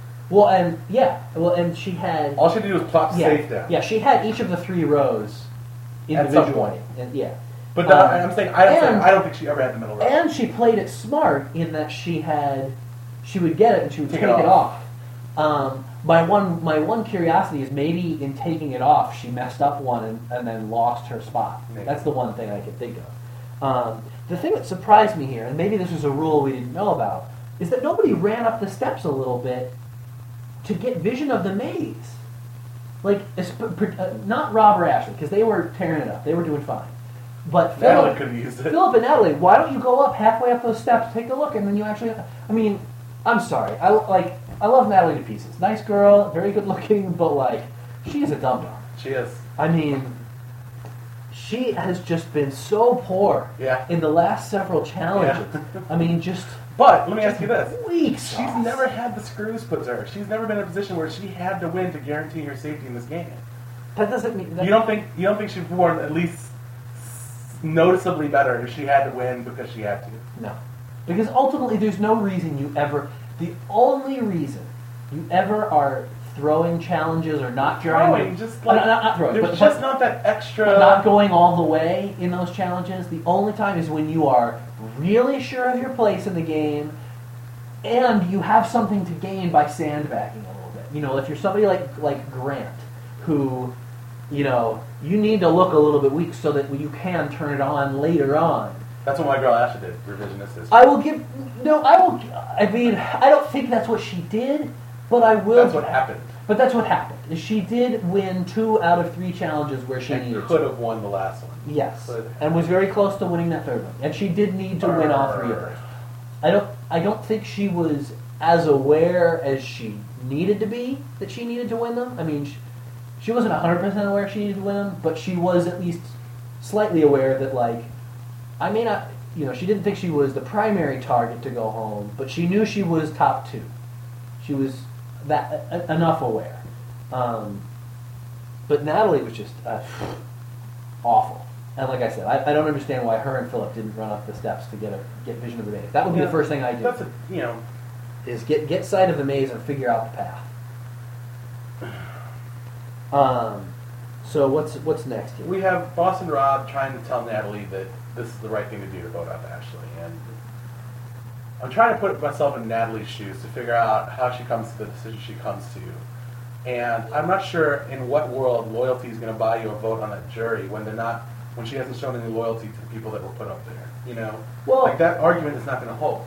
And she had all she had to do was plop safe down. Yeah, she had each of the three rows individually. At some point. And, yeah. But I'm saying I don't think she ever had the middle row. And she played it smart in that she would get it and she would take it off. My one curiosity is maybe in taking it off she messed up one and then lost her spot. Maybe. That's the one thing I could think of. The thing that surprised me here, and maybe this was a rule we didn't know about, is that nobody ran up the steps a little bit to get vision of the maze. Not Rob or Ashley, because they were tearing it up. They were doing fine. But Natalie could have used it. Philip and Natalie, why don't you go up halfway up those steps, take a look, and then you actually... I mean, I'm sorry. I love Natalie to pieces. Nice girl, very good looking, but she is a dum-dum. She is. I mean, she has just been so poor in the last several challenges. Yeah. I mean, just... But let me ask you this: weeks. She's never had the screws put to her. She's never been in a position where she had to win to guarantee her safety in this game. That doesn't mean you don't think she performed at least noticeably better if she had to win because she had to. No, because ultimately, there's no reason you ever. The only reason you ever are throwing challenges or not throwing, just not throwing. There's just not that extra. Not going all the way in those challenges. The only time is when you are really sure of your place in the game, and you have something to gain by sandbagging a little bit. If you're somebody like Grant, who, you need to look a little bit weak so that you can turn it on later on. That's what my girl Ashley did, revisionist history. I mean, I don't think that's what she did, but I will. That's what happened. But that's what happened. Is she did win 2 out of 3 challenges where she needed could to. have won the last one. Yes, But- and was very close to winning that 3rd one. And she did need to win all 3 of those. I don't think she was as aware as she needed to be that she needed to win them. I mean, she wasn't 100% aware she needed to win them, but she was at least slightly aware that, like, I may not, she didn't think she was the primary target to go home, but she knew she was top 2. She was that enough aware. But Natalie was just awful. And like I said, I don't understand why her and Philip didn't run up the steps to get vision of the maze. That would be the first thing I do. That's Is get sight of the maze and figure out the path. So what's next here? We have Boston Rob trying to tell Natalie that this is the right thing to do to vote out Ashley, and I'm trying to put myself in Natalie's shoes to figure out how she comes to the decision she comes to. And I'm not sure in what world loyalty is going to buy you a vote on that jury when she hasn't shown any loyalty to the people that were put up there. Well, like that argument is not going to hold.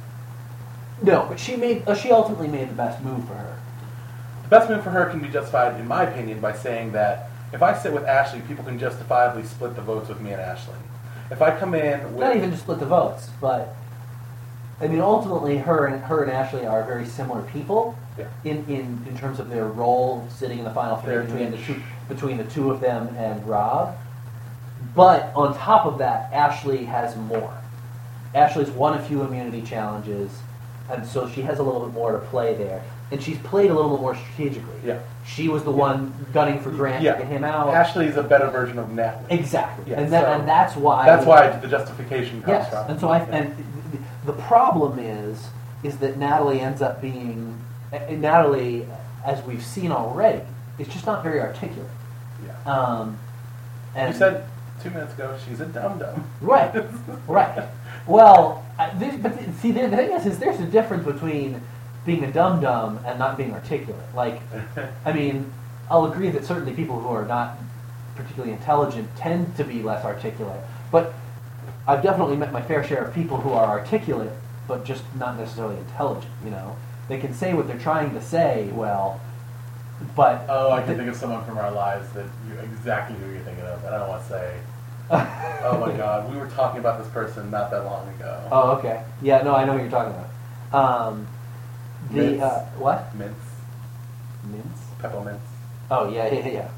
No, but she ultimately made the best move for her. The best move for her can be justified, in my opinion, by saying that if I sit with Ashley, people can justifiably split the votes with me and Ashley. If I come in with... Not even just split the votes, but... I mean, ultimately, her and Ashley are very similar people in terms of their role sitting in the final 3 between the two of them and Rob. But on top of that, Ashley has more. Ashley's won a few immunity challenges, and so she has a little bit more to play there. And she's played a little bit more strategically. Yeah. She was the one gunning for Grant to get him out. Ashley's a better version of Natalie. Exactly. Yeah, and that's why... That's why the justification comes from. And so and the problem is that Natalie ends up being... Natalie, as we've seen already, is just not very articulate. Yeah. And you said 2 minutes ago she's a dum-dum. Right. Right. Well, the thing is there's a difference between being a dum-dum and not being articulate. Like, I mean, I'll agree that certainly people who are not particularly intelligent tend to be less articulate, but I've definitely met my fair share of people who are articulate, but just not necessarily intelligent, They can say what they're trying to say well, but... Oh, I can think of someone from our lives that exactly who you're thinking of, and I don't want to say... Oh my god, we were talking about this person not that long ago. Oh, okay. Yeah, no, I know who you're talking about. Mints. What? Mints. Mints? Peppermints. Oh, yeah.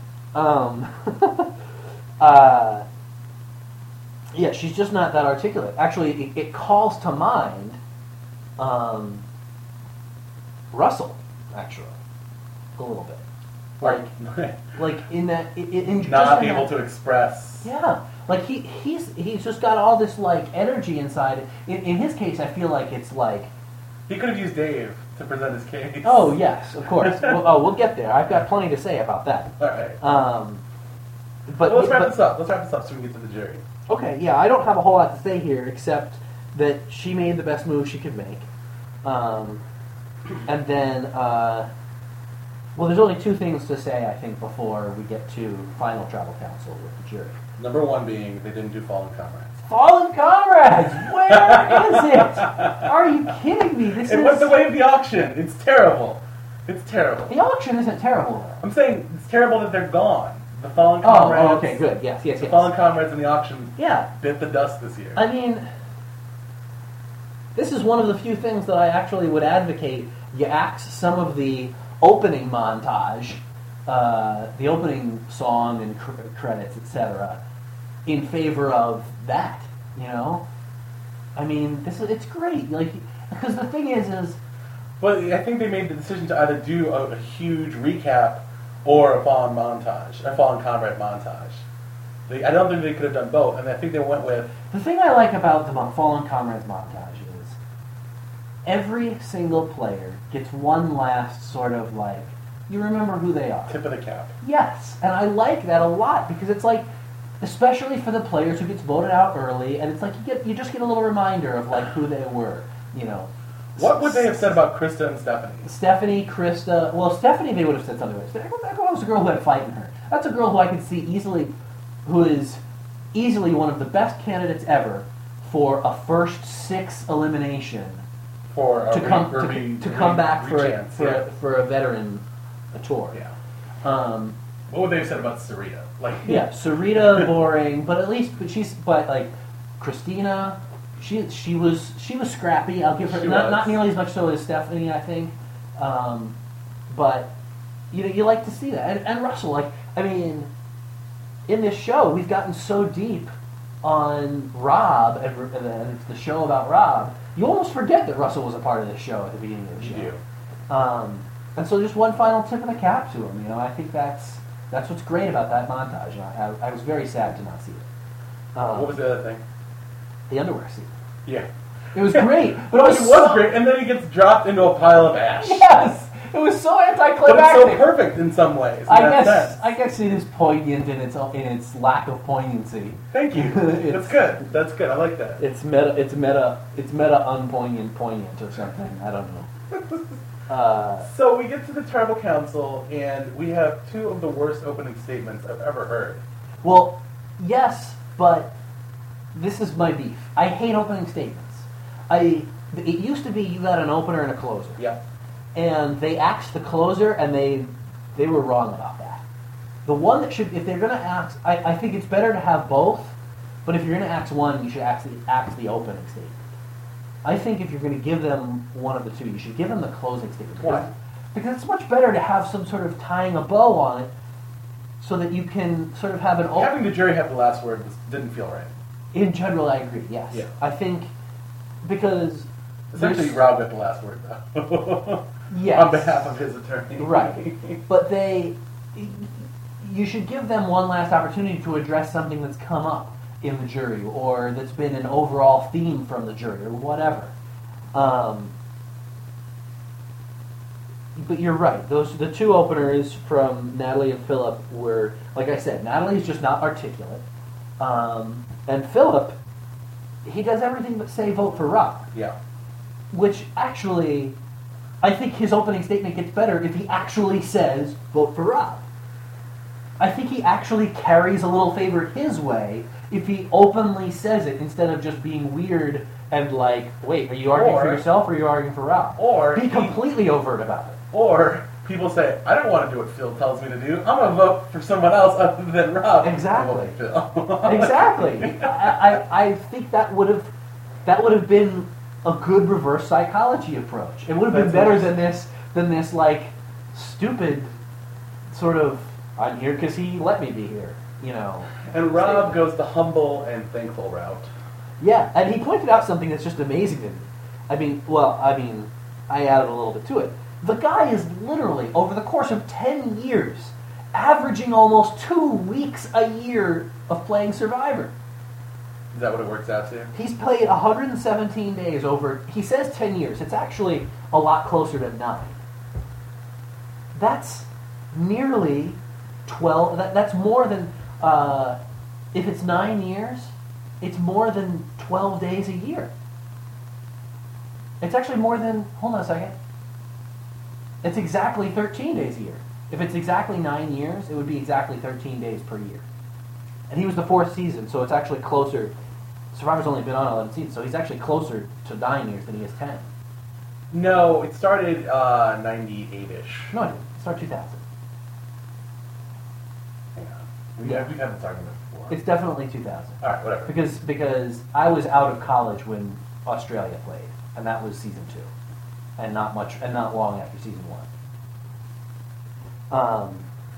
Yeah, she's just not that articulate. Actually, it calls to mind Russell, actually, a little bit. Like in that, in not able to express. Yeah, like he's just got all this like energy inside. In his case, I feel like it's like he could have used Dave to present his case. Oh yes, of course. We'll get there. I've got plenty to say about that. All right. But let's wrap this up. Let's wrap this up so we can get to the jury. Okay. Yeah, I don't have a whole lot to say here except that she made the best move she could make, and then. Well, there's only 2 things to say, I think, before we get to final tribal council with the jury. Number 1 being they didn't do Fallen Comrades. Fallen Comrades! Where is it? Are you kidding me? It went the way of the auction. It's terrible. It's terrible. The auction isn't terrible, though. I'm saying it's terrible that they're gone. The Fallen Comrades... Oh, okay, good. Yes. The Fallen Comrades in the auction bit the dust this year. I mean, this is one of the few things that I actually would advocate. You axe some of the opening montage, the opening song and credits, etc., in favor of that. I mean, it's great. Like, because the thing is. Well, I think they made the decision to either do a huge recap or a Fallen Comrade montage. I don't think they could have done both, and I think they went with. The thing I like about the Fallen Comrades montage is every single player gets one last sort of like, you remember who they are. Tip of the cap. Yes, and I like that a lot because it's like, especially for the players who gets voted out early, and it's like you just get a little reminder of like who they were, What would they have said about Krista and Stephanie? Stephanie, Krista. Well, Stephanie, they would have said something. That was a girl who had fight in her. That's a girl who I could see easily, who is easily one of the best candidates ever for a first 6 elimination For to come back for a veteran tour. Yeah. What would they have said about Sarita? Yeah, Sarita boring, but like Christina. She was scrappy. I'll give her not nearly as much so as Stephanie, I think, but you like to see that. And Russell, in this show we've gotten so deep on Rob and the show about Rob, you almost forget that Russell was a part of this show at the beginning of the show. You do. And so just one final tip of the cap to him. I think that's what's great about that montage. I was very sad to not see it. What was the other thing? The underwear scene. Yeah. It was great. But it was great, and then he gets dropped into a pile of ash. Yes! It was so anticlimactic. But it's so perfect in some ways. I guess it is poignant in its lack of poignancy. Thank you. That's good. That's good. I like that. It's meta unpoignant poignant or something. I don't know. So we get to the tribal council, and we have 2 of the worst opening statements I've ever heard. Well, yes, but this is my beef. I hate opening statements. It used to be you got an opener and a closer. Yeah. And they axed the closer, and they were wrong about that. The one that should, if they're going to axe, I think it's better to have both, but if you're going to axe one, you should axe the opening statement. I think if you're going to give them one of the 2, you should give them the closing statement. Why? Because it's much better to have some sort of tying a bow on it so that you can sort of have an open... Having the jury have the last word didn't feel right. In general, I agree, yes. Yeah. I think because... Essentially, Rob got the last word, though. Yes. On behalf of his attorney. Right. But you should give them one last opportunity to address something that's come up in the jury, or that's been an overall theme from the jury, or whatever. But you're right. The 2 openers from Natalie and Philip were, like I said, Natalie's just not articulate. And Philip, he does everything but say vote for Rob. Yeah. Which actually, I think his opening statement gets better if he actually says vote for Rob. I think he actually carries a little favor his way if he openly says it instead of just being weird and like, wait, are you arguing for yourself or are you arguing for Rob? Or be completely overt about it. Or people say, I don't want to do what Phil tells me to do. I'm going to vote for someone else other than Rob. Exactly. Phil. Exactly. I think that would have been a good reverse psychology approach. It would have been better than this like stupid sort of I'm here because he let me be here, And Rob goes the humble and thankful route. Yeah, and he pointed out something that's just amazing to me. I added a little bit to it. The guy is literally, over the course of 10 years, averaging almost 2 weeks a year of playing Survivor. Is that what it works out to? He's played 117 days over, he says 10 years. It's actually a lot closer to 9. That's nearly 12, that's more than, if it's 9 years, it's more than 12 days a year. It's actually more than, hold on a second, it's exactly 13 days a year. If it's exactly 9 years, it would be exactly 13 days per year. And he was the 4th season, so it's actually closer. Survivor's only been on 11 seasons, so he's actually closer to 9 years than he is 10. No, it started 98-ish. No, it didn't. It started 2000. Hang on. We've had this argument before. It's definitely 2000. All right, whatever. Because I was out of college when Australia played, and that was season 2. And not long after season 1.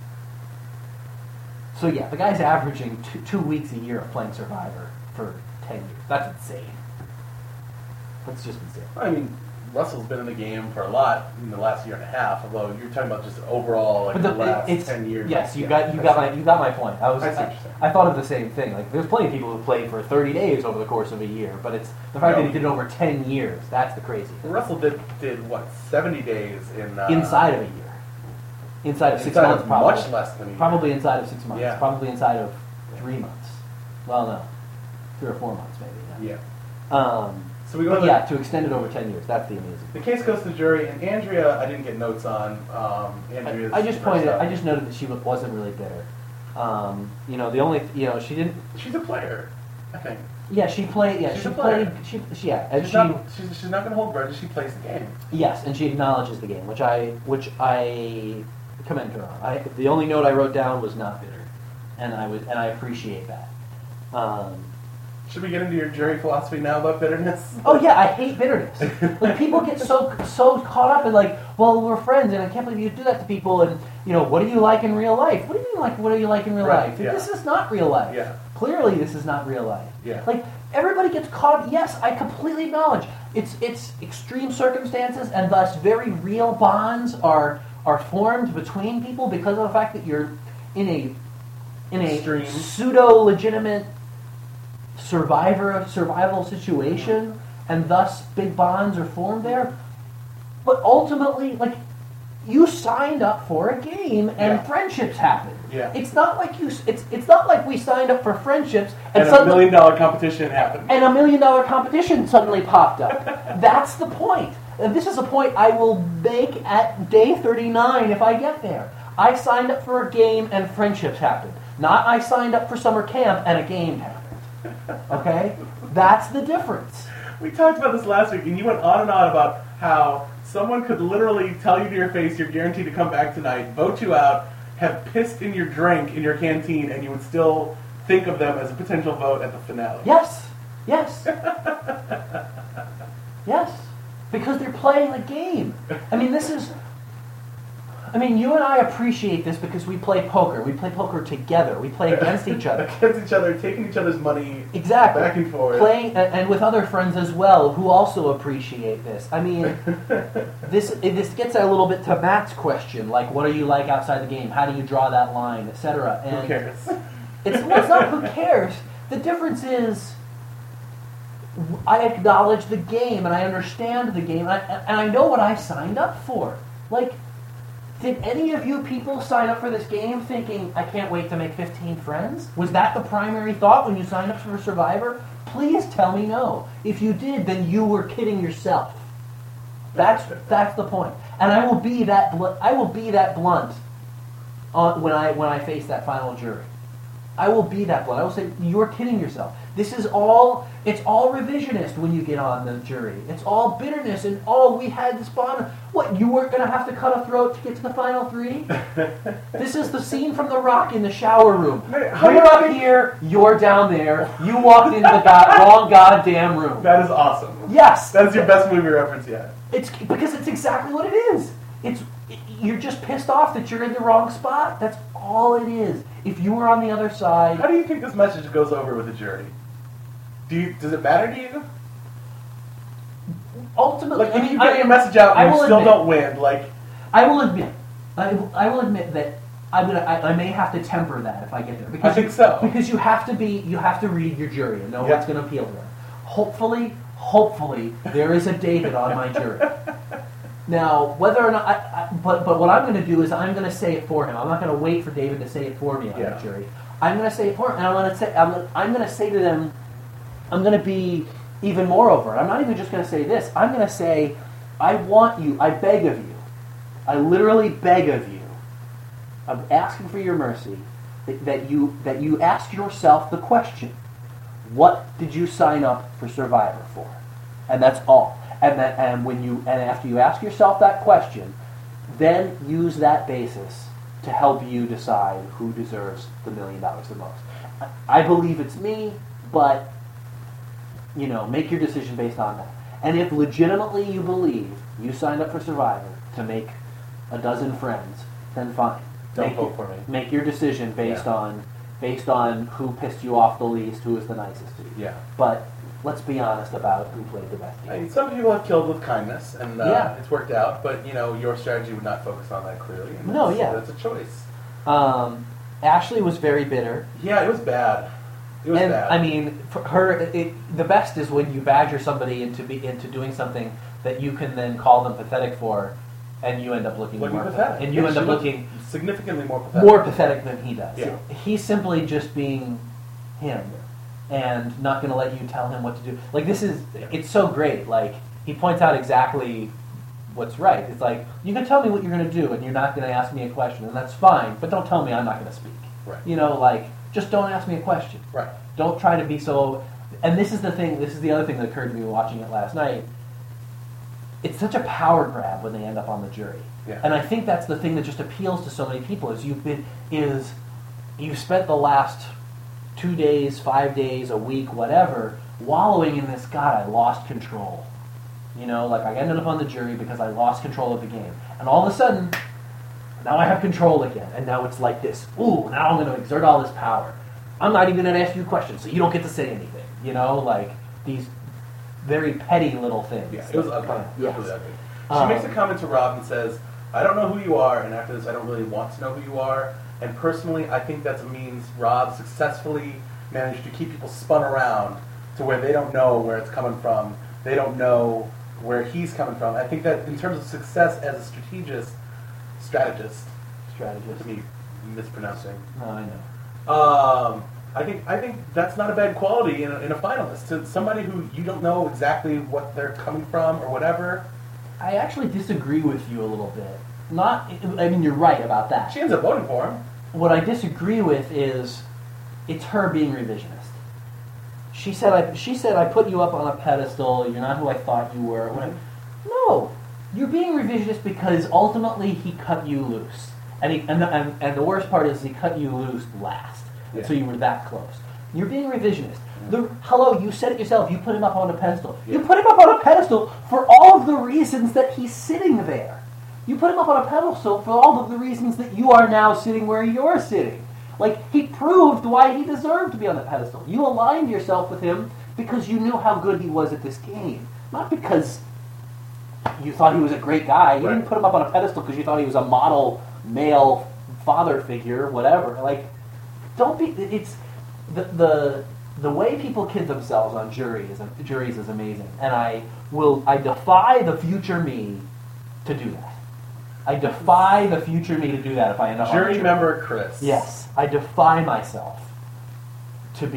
So yeah, the guy's averaging 2 weeks a year of playing Survivor for 10 years. That's insane. That's just insane. I mean, Russell's been in the game for a lot in the last year and a half. Although you're talking about just overall, like the last 10 years. Yes, you got my point. I thought of the same thing. Like, there's plenty of people who played for 30 days over the course of a year, but it's the fact that he did it over 10 years. That's the crazy thing. Russell did what, 70 days in inside of a year. Inside of 6 months, probably. Much less than a year. Probably inside of 6 months. Yeah. Probably inside of 3 months. Well, no, 3 or 4 months maybe. Yeah. So we go But to yeah, to extend it over 10 years, that's the amazing. the case goes to the jury, and Andrea, I didn't get notes on. Andrea's I just first up. I just noted that she wasn't really bitter. The only, she didn't. She's a player, I think. Yeah, she played. Yeah, She's she a player. played. Yeah, and She's not going to hold grudges. She plays the game. Yes, and she acknowledges the game, which I commend her on. The only note I wrote down was not bitter, and I appreciate that. Should we get into your jury philosophy now about bitterness? Oh yeah, I hate bitterness. Like people get so caught up in like, well, we're friends, and I can't believe you do that to people. And what do you like in real life? What do you mean, like, what do you like in real Right, life? yeah. This is not real life. Yeah. Clearly, this is not real life. Yeah. Like everybody gets caught up. Yes, I completely acknowledge it's extreme circumstances, and thus very real bonds are formed between people because of the fact that you're in a Extreme. pseudo legitimate survival situation, and thus big bonds are formed there. But ultimately, like, you signed up for a game, and Yeah. friendships happen. Yeah. It's not like it's not like we signed up for friendships And a $1 million competition happened. and $1 million competition suddenly popped up. That's the point. And this is a point I will make at day 39 if I get there. I signed up for a game and friendships happened. Not I signed up for summer camp and a game happened. Okay? That's the difference. We talked about this last week, and you went on and on about how someone could literally tell you to your face you're guaranteed to come back tonight, vote you out, have pissed in your drink in your canteen, and you would still think of them as a potential vote at the finale. Yes. Yes. Yes. Because they're playing a game. You and I appreciate this because we play poker. We play poker together. We play against each other. Against each other, taking each other's money Exactly. back and forth. Playing, and with other friends as well, who also appreciate this. This gets a little bit to Matt's question, like, what are you like outside the game? How do you draw that line, etc. And Who cares? It's not who cares. The difference is, I acknowledge the game, and I understand the game, and I know what I signed up for. Like, did any of you people sign up for this game thinking, I can't wait to make 15 friends? Was that the primary thought when you signed up for Survivor? Please tell me no. If you did, then you were kidding yourself. That's the point. And I will be that blunt when I face that final jury. I will be that blunt. I will say, you're kidding yourself. It's all revisionist when you get on the jury. It's all bitterness and, we had this bond. What, you weren't going to have to cut a throat to get to the final three? This is the scene from The Rock in the shower room. We're up here, you're down there. You walked into the wrong goddamn room. That is awesome. Yes. That's your best movie reference yet. It's because it's exactly what it is. You're just pissed off that you're in the wrong spot. That's all it is. If you were on the other side... How do you think this message goes over with the jury? Does it matter to you? Ultimately... Like, when you get your message out and you still don't win, like... I will admit that I may have to temper that if I get there. Because I think so. Because you have to read your jury and know what's going to appeal to them. Hopefully, there is a David on my jury. Now, whether or not, but what I'm going to do is I'm going to say it for him. I'm not going to wait for David to say it for me on the jury. I'm going to say it for him, and I'm going to say to them, I'm going to be even more overt. I'm not even just going to say this. I'm going to say, I want you. I beg of you. I literally beg of you. I'm asking for your mercy that you ask yourself the question: what did you sign up for Survivor for? And that's all. And after you ask yourself that question, then use that basis to help you decide who deserves the $1 million the most. I believe it's me, but make your decision based on that. And if legitimately you believe you signed up for Survivor to make a dozen friends, then fine. Don't vote for me. Make your decision based on who pissed you off the least, who was the nicest to you. Yeah. But let's be honest about who played the best game. I mean, some people have killed with kindness, and it's worked out. But your strategy would not focus on that clearly. And that's a choice. Ashley was very bitter. Yeah, it was bad. It was bad. I mean, for her, the best is when you badger somebody into doing something that you can then call them pathetic for, and you end up looking more pathetic. And you end up looking significantly more pathetic. More pathetic than he does. Yeah. He's simply just being him. and not going to let you tell him what to do. Like, it's so great. Like, he points out exactly what's right. It's like, you can tell me what you're going to do, and you're not going to ask me a question, and that's fine, but don't tell me I'm not going to speak. Right. You know, like, just don't ask me a question. Right. Don't try to be so... And this is the other thing that occurred to me watching it last night. It's such a power grab when they end up on the jury. Yeah. And I think that's the thing that just appeals to so many people is you've spent the last 2 days, 5 days, a week, whatever, wallowing in this, God, I lost control. You know, like I ended up on the jury because I lost control of the game. And all of a sudden, now I have control again. And now it's like this, ooh, now I'm going to exert all this power. I'm not even going to ask you questions, so you don't get to say anything. You know, like these very petty little things. Yeah, it was ugly. Yes. It was ugly. She makes a comment to Rob and says, I don't know who you are, and after this I don't really want to know who you are. And personally, I think that means Rob successfully managed to keep people spun around to where they don't know where it's coming from. They don't know where he's coming from. I think that in terms of success as a strategist, to be mispronouncing. No, I know. I think that's not a bad quality in a finalist. To somebody who you don't know exactly what they're coming from or whatever. I actually disagree with you a little bit. I mean, you're right about that. She ends up voting for him. What I disagree with is it's her being revisionist. She said I put you up on a pedestal. You're not who I thought you were. Mm-hmm. No, you're being revisionist because ultimately he cut you loose, and the worst part is he cut you loose last. Yeah. So you were that close. You're being revisionist. Hello, you said it yourself. You put him up on a pedestal. Yeah. You put him up on a pedestal for all of the reasons that he's sitting there. You put him up on a pedestal for all of the reasons that you are now sitting where you're sitting. Like, he proved why he deserved to be on the pedestal. You aligned yourself with him because you knew how good he was at this game. Not because you thought he was a great guy. You didn't put him up on a pedestal because you thought he was a model male father figure, whatever. Like, don't be... It's... The way people kid themselves on juries is amazing. And I defy the future me to do that. I defy the future me to do that if I end up on Jury jury member Chris. Yes, I defy myself to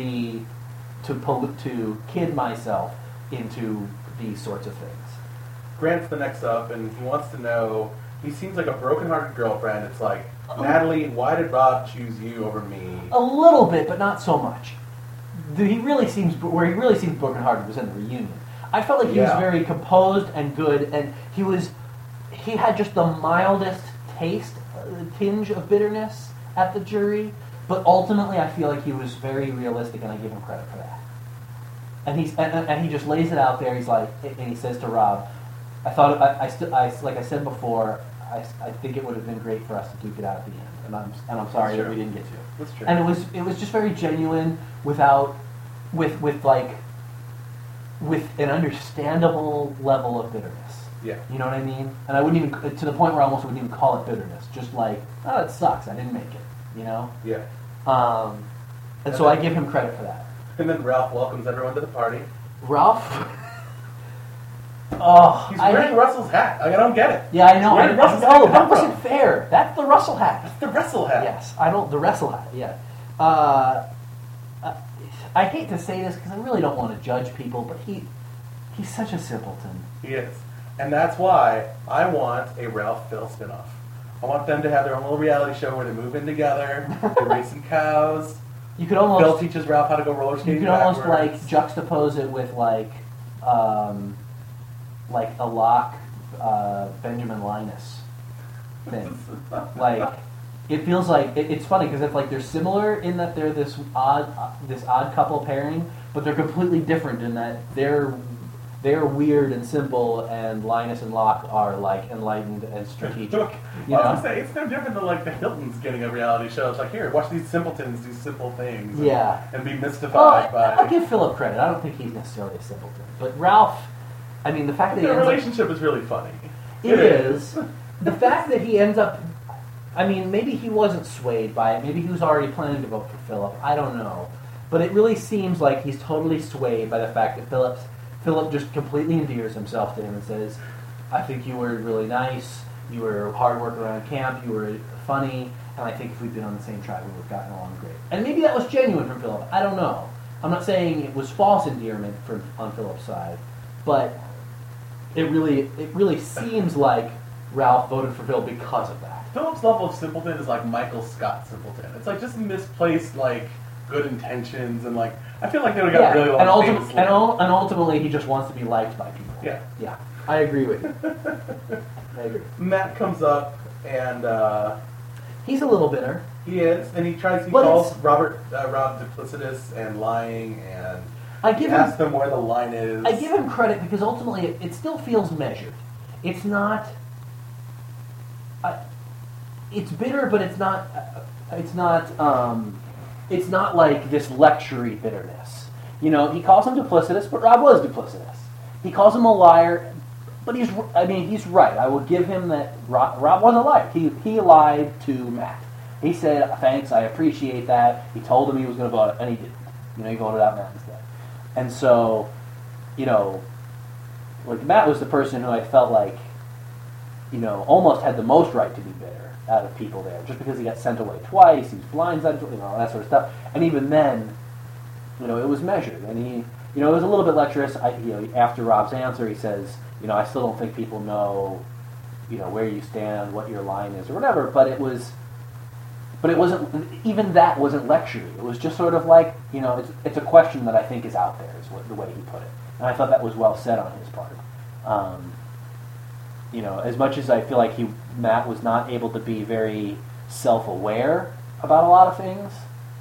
kid myself into these sorts of things. Grant's the next up, and he wants to know. He seems like a broken-hearted girlfriend. It's like, Natalie, why did Rob choose you over me? A little bit, but not so much. Where he really seems broken-hearted was in the reunion. I felt like he was very composed and good, and he had just the mildest tinge of bitterness at the jury, but ultimately I feel like he was very realistic, and I give him credit for that. And he just lays it out there. He's like, and he says to Rob, like I said before, I think it would have been great for us to duke it out at the end, and I'm sorry that we didn't get to. That's true. And it was just very genuine, with an understandable level of bitterness. Yeah. You know what I mean? And I wouldn't even, to the point where I almost wouldn't even call it bitterness. Just like, oh, it sucks, I didn't make it. You know? Yeah. And so I give him credit for that. And then Ralph welcomes everyone to the party. Ralph? Oh, he's wearing Russell's hat. I don't get it. Yeah, I know. That from? wasn't fair. That's the Russell hat. That's the Russell hat. Yes, the Russell hat. Yeah. I hate to say this because I really don't want to judge people, but he's such a simpleton. He is, and that's why I want a Ralph Phil spinoff. I want them to have their own little reality show where they move in together, they raise some cows. You could almost Phil teaches Ralph how to go roller skating. You could almost like juxtapose it with like a Locke Benjamin Linus thing. Like, it feels like it's funny because it's like they're similar in that they're this odd couple pairing, but they're completely different in that they're weird and simple, and Linus and Locke are like enlightened and strategic. I was gonna say, it's no different than like the Hiltons getting a reality show. It's like, here, watch these simpletons do simple things. And be mystified by. I'll give Philip credit. I don't think he's necessarily a simpleton, but Ralph. I mean, the fact that their relationship is really funny. It is. The fact that he ends up. I mean, maybe he wasn't swayed by it. Maybe he was already planning to vote for Philip. I don't know. But it really seems like he's totally swayed by the fact that Philip just completely endears himself to him and says, I think you were really nice, you were hard worker around camp, you were funny, and I think if we'd been on the same tribe, we would have gotten along great. And maybe that was genuine from Philip. I don't know. I'm not saying it was false endearment on Philip's side, but it really seems like Ralph voted for Phil because of that. Philip's level of simpleton is like Michael Scott simpleton. It's like just misplaced like good intentions and like I feel like they would have got really long. And ultimately he just wants to be liked by people. Yeah. Yeah. I agree with you. I agree. Matt comes up and he's a little bitter. He is, and he calls Rob duplicitous and lying, and asks them where the line is. I give him credit because ultimately it still feels measured. It's not. It's bitter, but it's not. It's not like this lectury bitterness. You know, he calls him duplicitous, but Rob was duplicitous. He calls him a liar, but he's right. I will give him that. Rob was a liar. He lied to Matt. He said, "Thanks, I appreciate that." He told him he was going to vote, and he didn't. You know, he voted out Matt instead. And so, you know, like Matt was the person who I felt like, you know, almost had the most right to be bitter out of people there, just because he got sent away twice, he was blindsided, you know, all that sort of stuff. And even then, you know, it was measured, and he, you know, it was a little bit lecherous. After Rob's answer, he says, you know, I still don't think people know, you know, where you stand, what your line is, or whatever. But it wasn't. Even that wasn't lecturing. It was just sort of like, you know, it's a question that I think is out there, is the way he put it, and I thought that was well said on his part. You know, as much as I feel like Matt was not able to be very self-aware about a lot of things,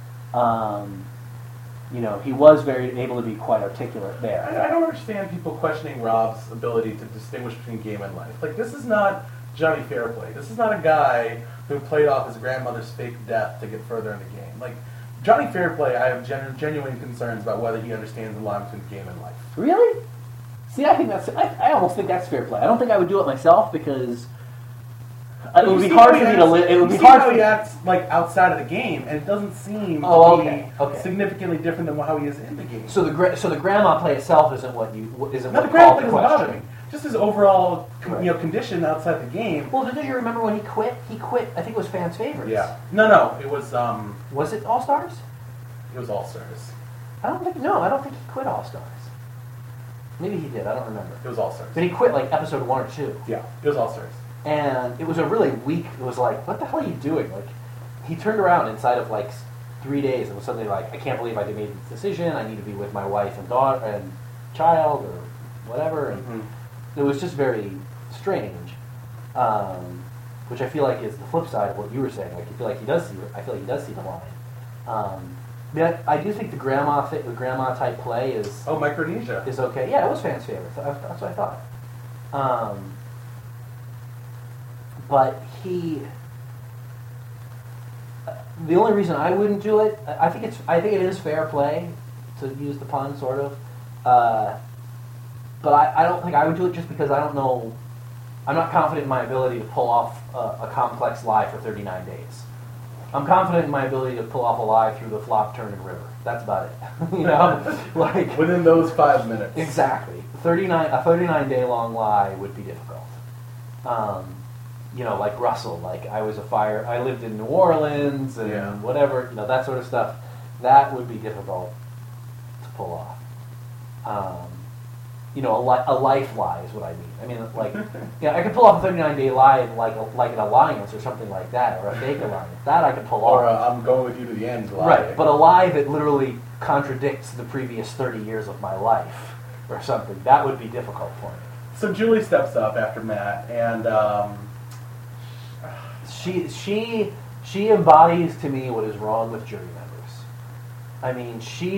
you know, he was very able to be quite articulate there. I don't understand people questioning Rob's ability to distinguish between game and life. Like, this is not Johnny Fairplay. This is not a guy who played off his grandmother's fake death to get further in the game. Like, Johnny Fairplay, I have genuine concerns about whether he understands the line between game and life. Really? See, I almost think that's fair play. I don't think I would do it myself because it would be hard for me to live. It would be hard how he acts like outside of the game, and it doesn't seem significantly different than how he is in the game. So the grandma play itself isn't what the grandma play doesn't bother me. Just his overall condition outside the game. Well, did you remember when he quit? He quit. I think it was Fans' Favorites. Yeah. No. It was. Was it All Stars? It was All Stars. I don't think he quit All Stars. Maybe he did. I don't remember. It was All Stars. But he quit like episode 1 or 2. Yeah, it was All Stars. And it was a really weak. It was like, what the hell are you doing? Like, he turned around inside of like 3 days and was suddenly like, I can't believe I made this decision. I need to be with my wife and daughter and child or whatever. And it was just very strange. Which I feel like is the flip side of what you were saying. Like, I feel like he does see the line. Yeah, I do think the grandma type play is Micronesia is okay. Yeah, it was Fans' Favorite. That's what I thought. But the only reason I wouldn't do it, I think it is fair play, to use the pun, sort of. But I don't think I would do it just because I don't know. I'm not confident in my ability to pull off a complex lie for 39 days. I'm confident in my ability to pull off a lie through the flop, turn, and river. That's about it. You know, like within those 5 minutes. Exactly. A 39-day long lie would be difficult. You know, like Russell. Like I lived in New Orleans and whatever. You know, that sort of stuff. That would be difficult to pull off. You know, a life lie is what I mean. I mean, like, I could pull off a 39-day lie in like an alliance or something like that, or a fake alliance. That I could pull off. Or I'm going with you to the end lie. Right, but a lie that literally contradicts the previous 30 years of my life or something, that would be difficult for me. So Julie steps up after Matt, and she embodies to me what is wrong with jury members. I mean,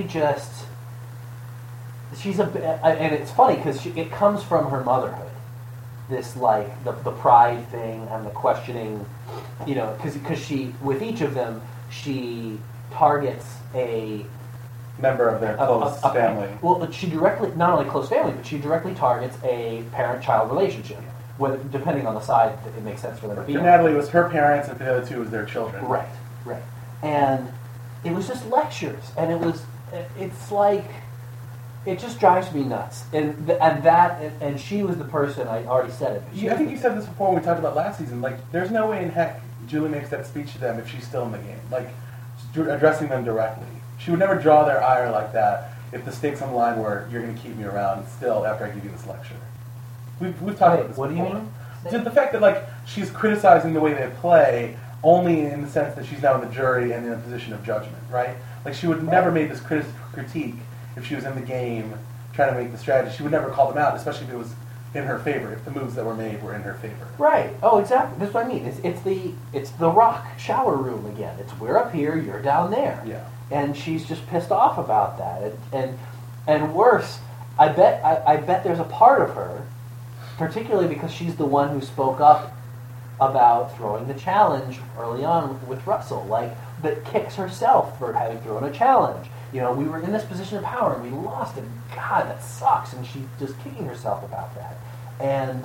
and it's funny because it comes from her motherhood. This like the pride thing and the questioning, you know, because she with each of them she targets a member of their close family. Well, she directly not only close family, but she directly targets a parent-child relationship. Whether, depending on the side, it makes sense for them to be. For Natalie, it was her parents, and for the other two, it was their children. Right. And it was just lectures, and it's like. It just drives me nuts, and she was the person. I already said it. I think you said this before when we talked about last season. Like, there's no way in heck Julie makes that speech to them if she's still in the game. Like, addressing them directly. She would never draw their ire like that if the stakes on the line were, you're going to keep me around still after I give you this lecture. We've talked about this what before. do you mean? Just the fact that, like, she's criticizing the way they play only in the sense that she's now in the jury and in a position of judgment, right? Like, she would never make this critique if she was in the game trying to make the strategy. She would never call them out, especially if it was in her favor, if the moves that were made were in her favor. Right. Oh, exactly. That's what I mean. It's the rock shower room again. It's we're up here, you're down there. Yeah. And she's just pissed off about that. And worse, I bet there's a part of her, particularly because she's the one who spoke up about throwing the challenge early on with Russell, like, that kicks herself for having thrown a challenge. You know, we were in this position of power and we lost it. God, that sucks. And she's just kicking herself about that. And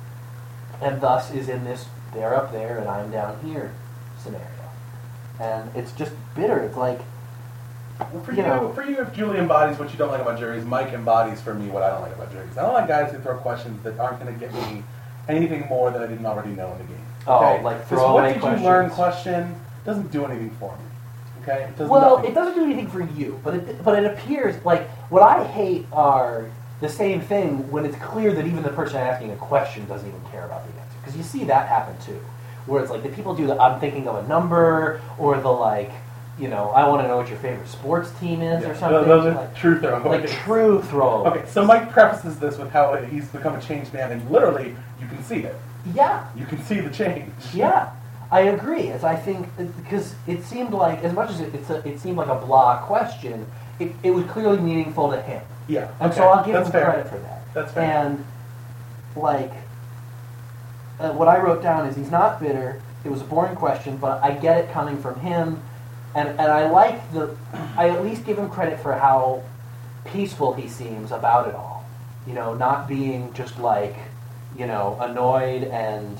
thus is in this they're up there and I'm down here scenario. And it's just bitter. It's like, well, for you, if Julie embodies what you don't like about juries, Mike embodies for me what I don't like about juries. I don't like guys who throw questions that aren't going to get me anything more than I didn't already know in the game. Okay? Oh, like this throwaway what questions. did you learn question doesn't do anything for me. Okay? It does Well, nothing. it doesn't do anything for you, but it appears like what I hate are the same thing when it's clear that even the person asking a question doesn't even care about the answer. Because you see that happen too, where it's like the people do the I'm thinking of a number, or the like, you know, I want to know what your favorite sports team is, or something. Those are like, true throwaways. like true throwaways. Okay, so Mike prefaces this with how he's become a changed man, and literally you can see it. Yeah. You can see the change. Yeah, I agree. As I think because it seemed like as much as it seemed like a blah question, it was clearly meaningful to him. Yeah. And okay. so I'll give That's him fair. credit for that. That's fair. And like what I wrote down is he's not bitter. It was a boring question, but I get it coming from him, and I like I at least give him credit for how peaceful he seems about it all. You know, not being just like, you know, annoyed and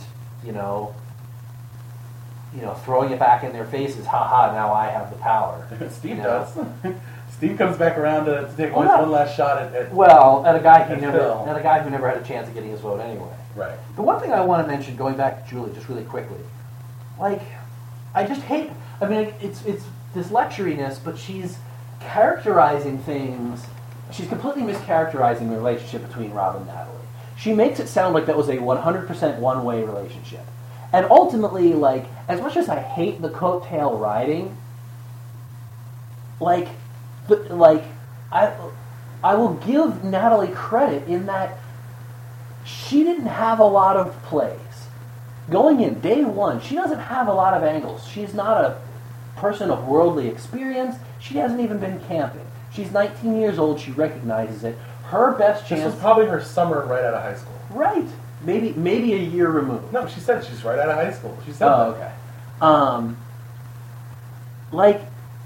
throwing it back in their faces. Ha, now I have the power. Steve you know? does. Steve comes back around to take Well, one last shot at a guy who Phil. never had a chance of getting his vote anyway. right. The one thing I want to mention, going back to Julie, just really quickly, like, I just hate. I mean, it's this lecturiness, but she's characterizing things. She's completely mischaracterizing the relationship between Rob and Natalie. She makes it sound like that was a 100% one-way relationship, and ultimately, like, as much as I hate the coattail riding, I will give Natalie credit in that she didn't have a lot of plays. Going in, day one, she doesn't have a lot of angles. She's not a person of worldly experience. She hasn't even been camping. She's 19 years old. She recognizes it. Her best This chance... was probably her summer right out of high school. Right. Maybe a year removed. No, she said she's right out of high school. She said Oh, that. okay. Like,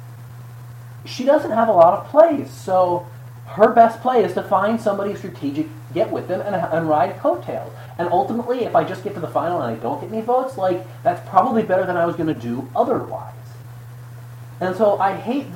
she doesn't have a lot of plays, so her best play is to find somebody strategic, get with them, and ride coattails. And ultimately, if I just get to the final and I don't get any votes, like, that's probably better than I was going to do otherwise. And so I hate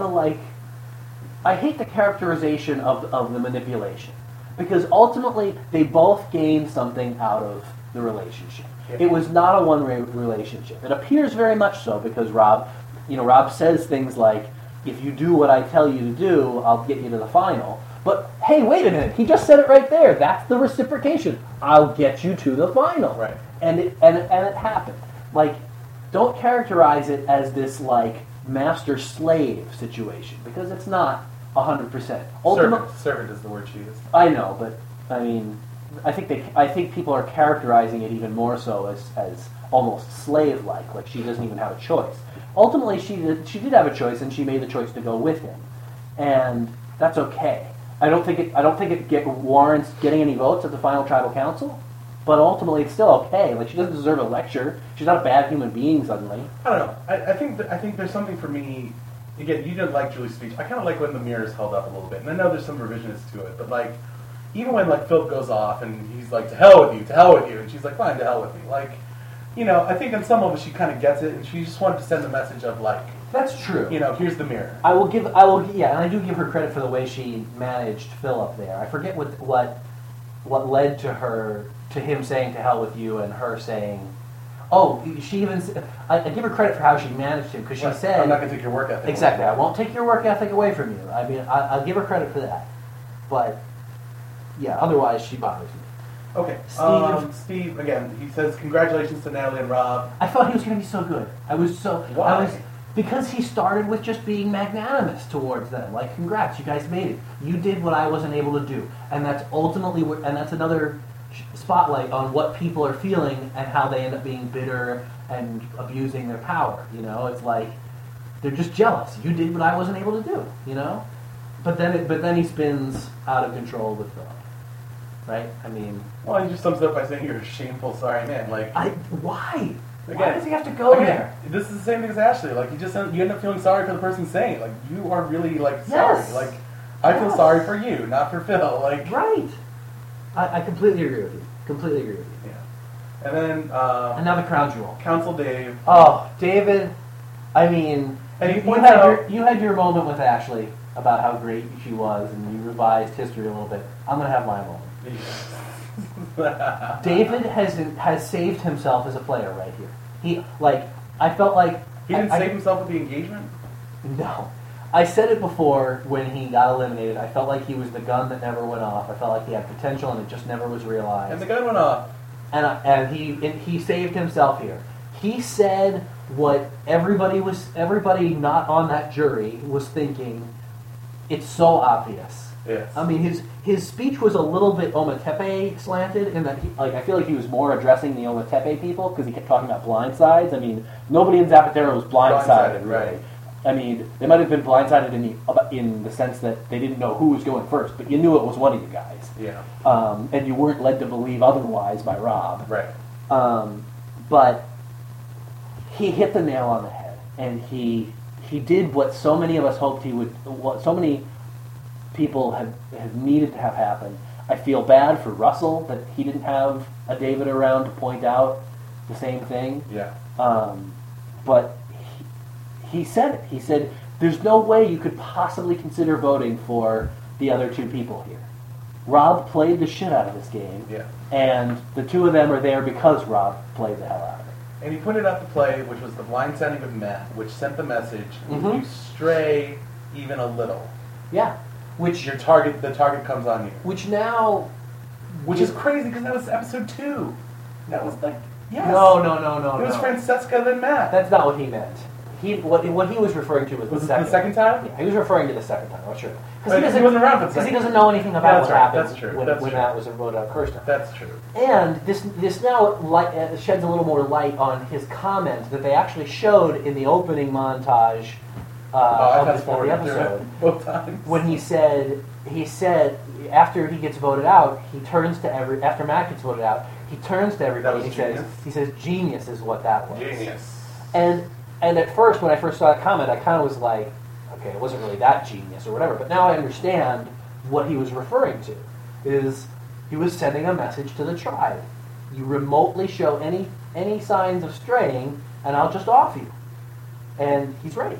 the characterization of the manipulation. Because ultimately, they both gain something out of the relationship. Yeah. It was not a one-way relationship. It appears very much so because Rob says things like, if you do what I tell you to do, I'll get you to the final. But hey, wait a minute, he just said it right there. That's the reciprocation. I'll get you to the final. Right. And it happened. Like, don't characterize it as this like master-slave situation because it's not 100%. Servant is the word she used. I know, but I mean, I think people are characterizing it even more so as almost slave-like, like she doesn't even have a choice. Ultimately, she did have a choice, and she made the choice to go with him, and that's okay. I don't think it warrants getting any votes at the final tribal council, but ultimately it's still okay. Like, she doesn't deserve a lecture. She's not a bad human being suddenly. I don't know. I think there's something for me. Again, you didn't like Julie's speech. I kind of like when the mirror's held up a little bit, and I know there's some revisionist to it, but like, even when like Philip goes off and he's like, to hell with you, and she's like, fine, to hell with me. Like, you know, I think on some level she kind of gets it, and she just wanted to send the message of like, That's true. you know, here's the mirror. Yeah, and I do give her credit for the way she managed Phil up there. I forget what led to him saying to hell with you and her saying, Oh, she even. I give her credit for how she managed him because she said, "I'm not going to take your work ethic." Exactly. I won't take your work ethic away from you. I mean, I'll give her credit for that. But yeah, otherwise she bothers me. Okay. Steve again. He says congratulations to Natalie and Rob. I thought he was going to be so good. Why? Because he started with just being magnanimous towards them. Like, congrats, you guys made it. You did what I wasn't able to do, and that's ultimately and that's another spotlight on what people are feeling and how they end up being bitter and abusing their power. You know, it's like they're just jealous. You did what I wasn't able to do. You know, but then he spins out of control with Philip. Right? I mean, well, he just sums it up by saying you're a shameful, sorry man. Like, why? Again, why does he have to go there? This is the same thing as Ashley. Like, you end up feeling sorry for the person saying it. Like, you are really like sorry. Yes. Like, I feel sorry for you, not for Phil. Like, right. I completely agree with you. Completely agree with you. Yeah. And then and now the crown jewel. Counsel Dave. Oh, David. I mean, and you had your moment with Ashley about how great she was, and you revised history a little bit. I'm gonna have my moment. David has saved himself as a player right here. I felt like he didn't save himself with the engagement. No, I said it before when he got eliminated. I felt like he was the gun that never went off. I felt like he had potential and it just never was realized. And the gun went off. And he saved himself here. He said what everybody not on that jury was thinking. It's so obvious. Yes. I mean, his speech was a little bit Ometepe slanted in that I feel like he was more addressing the Ometepe people because he kept talking about blindsides. I mean, nobody in Zapatero was blindsided, right? I mean, they might have been blindsided in the sense that they didn't know who was going first, but you knew it was one of you guys. Yeah. And you weren't led to believe otherwise by Rob. Right. But he hit the nail on the head, and he did what so many of us hoped he would. What so many people have needed to have happen. I feel bad for Russell that he didn't have a David around to point out the same thing. Yeah. But he said it. He said, there's no way you could possibly consider voting for the other two people here. Rob played the shit out of this game. Yeah. And the two of them are there because Rob played the hell out of it. And he pointed out the play, which was the blindsiding of Matt, which sent the message, if you stray even a little. Yeah. Which the target comes on you. Which is crazy because that was episode 2. That was like, yes. No. It was Francesca then Matt. That's not what he meant. What he was referring to was the second. The second time? Yeah, he was referring to the second time. I'm sure. Because he wasn't around for the second. Because he doesn't know anything about what happened when that was voted out first time. That's true. And this now sheds a little more light on his comment that they actually showed in the opening montage of the episode. Both times. When he said after he gets voted out, after Matt gets voted out, he turns to everybody and he says genius is what that was. Genius. And at first, when I first saw that comment, I kind of was like, okay, it wasn't really that genius or whatever. But now I understand what he was referring to. Is he was sending a message to the tribe. You remotely show any signs of straying, and I'll just off you. And he's right.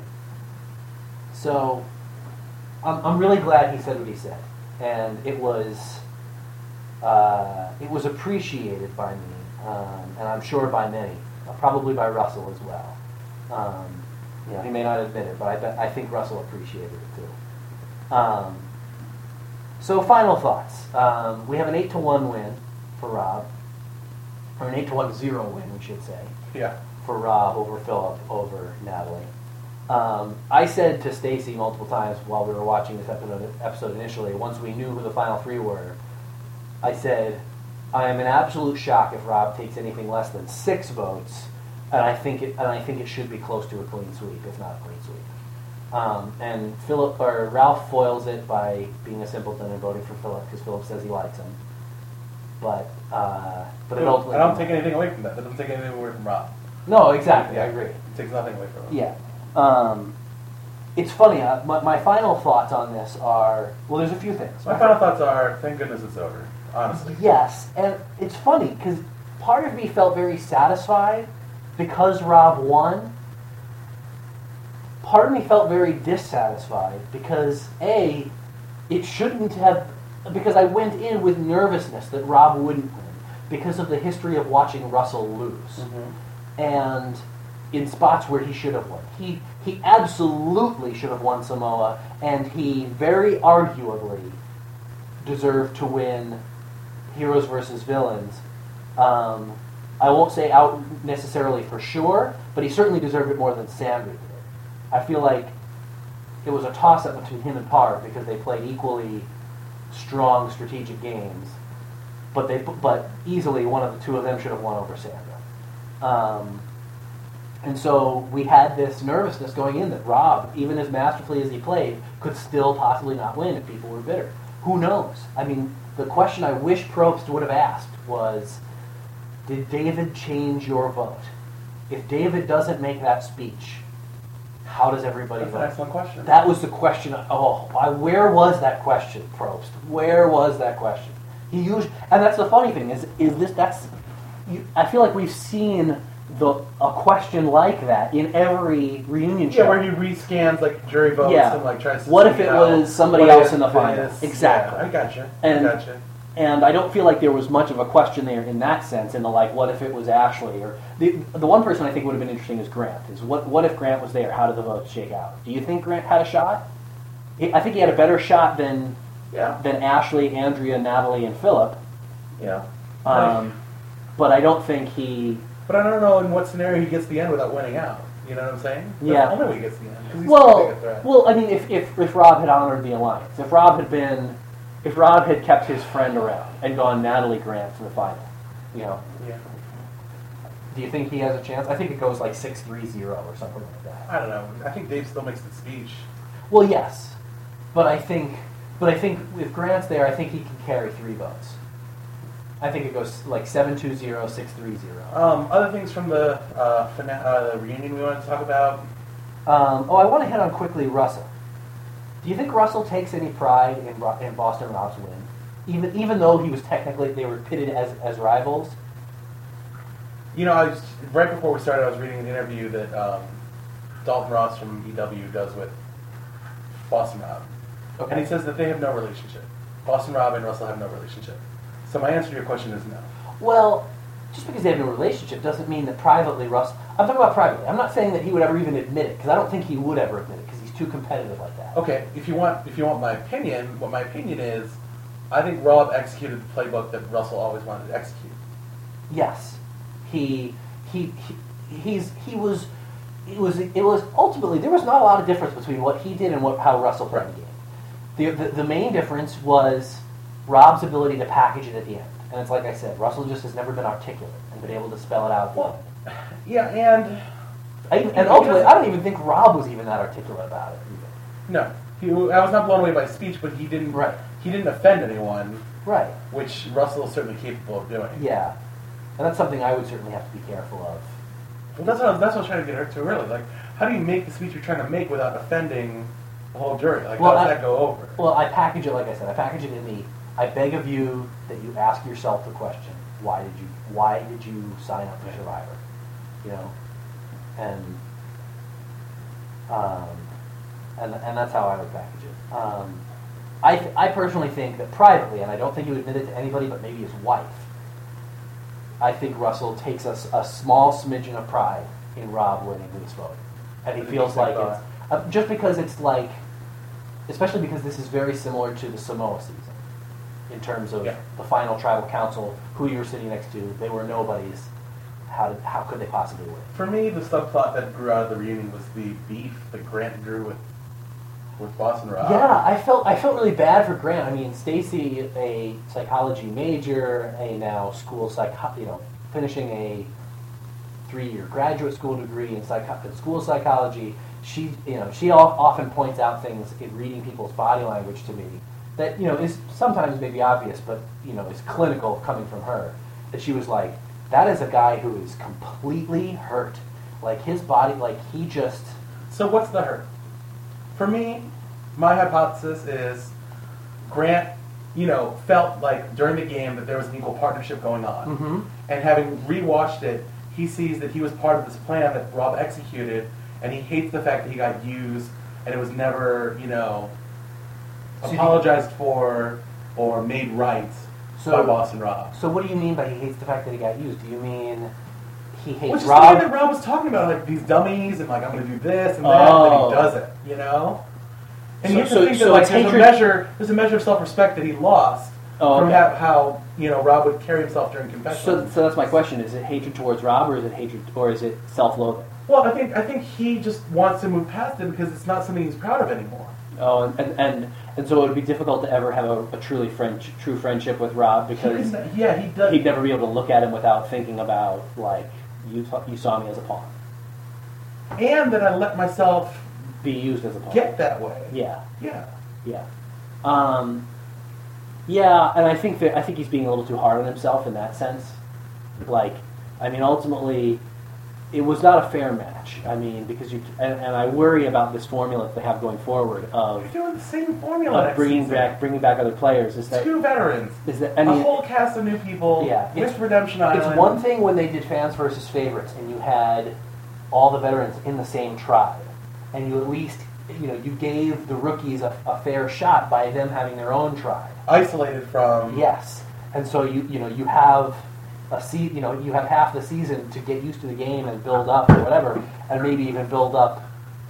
So I'm really glad he said what he said, and it was appreciated by me, and I'm sure by many, probably by Russell as well. He may not admit it, but I think Russell appreciated it too. So final thoughts. We have an 8-1 win for Rob, or an 8-1-0 win, we should say. Yeah. For Rob over Philip over Natalie. I said to Stacy multiple times while we were watching this episode initially, once we knew who the final 3 were, I said, I am in absolute shock if Rob takes anything less than 6 votes, and I think it should be close to a clean sweep, if not a clean sweep. And Ralph foils it by being a simpleton and voting for Philip because Philip says he likes him. But it ultimately. I don't take anything away from that. That doesn't take anything away from Rob. No, exactly. Yeah. I agree. It takes nothing away from him. Yeah. It's funny. My final thoughts on this are there's a few things. My final thoughts are thank goodness it's over. Honestly. Yes, and it's funny because part of me felt very satisfied because Rob won. Part of me felt very dissatisfied because it shouldn't have. Because I went in with nervousness that Rob wouldn't win because of the history of watching Russell lose. Mm-hmm. and in spots where he should have won. He absolutely should have won Samoa, and he very arguably deserved to win Heroes versus Villains. I won't say out necessarily for sure, but he certainly deserved it more than Sandry did. I feel like it was a toss-up between him and Parv because they played equally strong strategic games, but easily one of the two of them should have won over Sandra. And so we had this nervousness going in that Rob, even as masterfully as he played, could still possibly not win if people were bitter. Who knows? I mean, the question I wish Probst would have asked was, did David change your vote? If David doesn't make that speech, how does everybody vote? That's an excellent question. That was the question. Where was that question, Probst? Where was that question? He used, and that's the funny thing I feel like we've seen a question like that in every reunion show. Yeah, where he rescans like jury votes and like tries to. What if it was somebody else in the final? Exactly. Yeah, I gotcha. And I don't feel like there was much of a question there in that sense. In the like, what if it was Ashley or the one person I think would have been interesting is Grant. Is what if Grant was there? How did the votes shake out? Do you think Grant had a shot? I think he had a better shot than Ashley, Andrea, Natalie, and Philip. Yeah. But I don't think he. But I don't know in what scenario he gets to the end without winning out. You know what I'm saying? That's Yeah. the only way he gets to the end. 'Cause he's Well, such a big threat. I mean, if Rob had honored the alliance, if Rob had kept his friend around and gone Natalie Grant to the final, Yeah. do you think he has a chance? I think it goes like 6-3-0 or something like that. I don't know. I think Dave still makes the speech. Well, yes, but I think if Grant's there, I think he can carry 3 votes. I think it goes like 7-2-0, 6-3-0. Other things from the reunion we wanted to talk about. I want to hit on quickly Russell. Do you think Russell takes any pride in Boston Rob's win, even though he was technically they were pitted as rivals? You know, right before we started, I was reading an interview that Dalton Ross from EW does with Boston Rob, Okay. and he says that they have no relationship. Boston Rob and Russell have no relationship. So my answer to your question is no. Well, just because they have no relationship doesn't mean that privately Russ. I'm talking about privately. I'm not saying that he would ever even admit it because I don't think he would ever admit it because he's too competitive like that. Okay, if you want my opinion, what my opinion is, I think Rob executed the playbook that Russell always wanted to execute. Yes, he was. It was ultimately there was not a lot of difference between what he did and how Russell played the game. The main difference was Rob's ability to package it at the end, and it's like I said, Russell just has never been articulate and been able to spell it out. Well, yeah, and ultimately, I don't even think Rob was even that articulate about it. No, I was not blown away by his speech, but he didn't. Right. He didn't offend anyone. Right. Which Russell is certainly capable of doing. Yeah, and that's something I would certainly have to be careful of. Well, that's what I was trying to get her to early. Like, how do you make the speech you're trying to make without offending the whole jury? Like, how does that go over? Well, I package it like I said. I package it in the. I beg of you that you ask yourself the question: Why did you sign up for Survivor? You know, and that's how I would package it. I personally think that privately, and I don't think he would admit it to anybody, but maybe his wife. I think Russell takes a small smidgen of pride in Rob winning this vote, and he feels like it's just because it's like, especially because this is very similar to the Samoa season in terms of the final tribal council, who you were sitting next to. They were nobodies. How could they possibly win? For me, the subplot that grew out of the reunion was the beef that Grant drew with Boston Rob. Yeah, I felt really bad for Grant. I mean, Stacy, a psychology major, finishing a 3-year graduate school degree in school psychology. She often points out things in reading people's body language to me that is sometimes maybe obvious, but is clinical coming from her. That she was like, that is a guy who is completely hurt. Like his body, like he just. So what's the hurt? For me, my hypothesis is Grant, felt like during the game that there was an equal partnership going on. Mm-hmm. And having rewatched it, he sees that he was part of this plan that Rob executed, and he hates the fact that he got used and it was never, apologized for or made right by Boston Rob. So what do you mean by he hates the fact that he got used? Do you mean he hates Which is Rob. the way that Rob was talking about, like, these dummies, and, like, I'm going to do this and that, and then he does it, you know? And you have to think that, like, there's a measure of self-respect that he lost from how, you know, Rob would carry himself during confession. So that's my question. Is it hatred towards Rob, or is it self-loathing? Well, I think he just wants to move past it because it's not something he's proud of anymore. Oh, and so it would be difficult to ever have a truly true friendship with Rob because he does. He'd never be able to look at him without thinking about, like, you saw me as a pawn. And that I let myself be used as a pawn. Get that way. Yeah. Yeah. Yeah. Yeah, and I think he's being a little too hard on himself in that sense. Like, I mean, ultimately, it was not a fair match. I mean, because and I worry about this formula that they have going forward of you're doing the same formula. Of bringing back other players. Is that 2 veterans? Is that a whole cast of new people? Yeah, with Redemption Island. It's one thing when they did fans versus favorites, and you had all the veterans in the same tribe, and you at least you gave the rookies a fair shot by them having their own tribe, isolated from. Yes, and so you have. You have half the season to get used to the game and build up or whatever, and maybe even build up,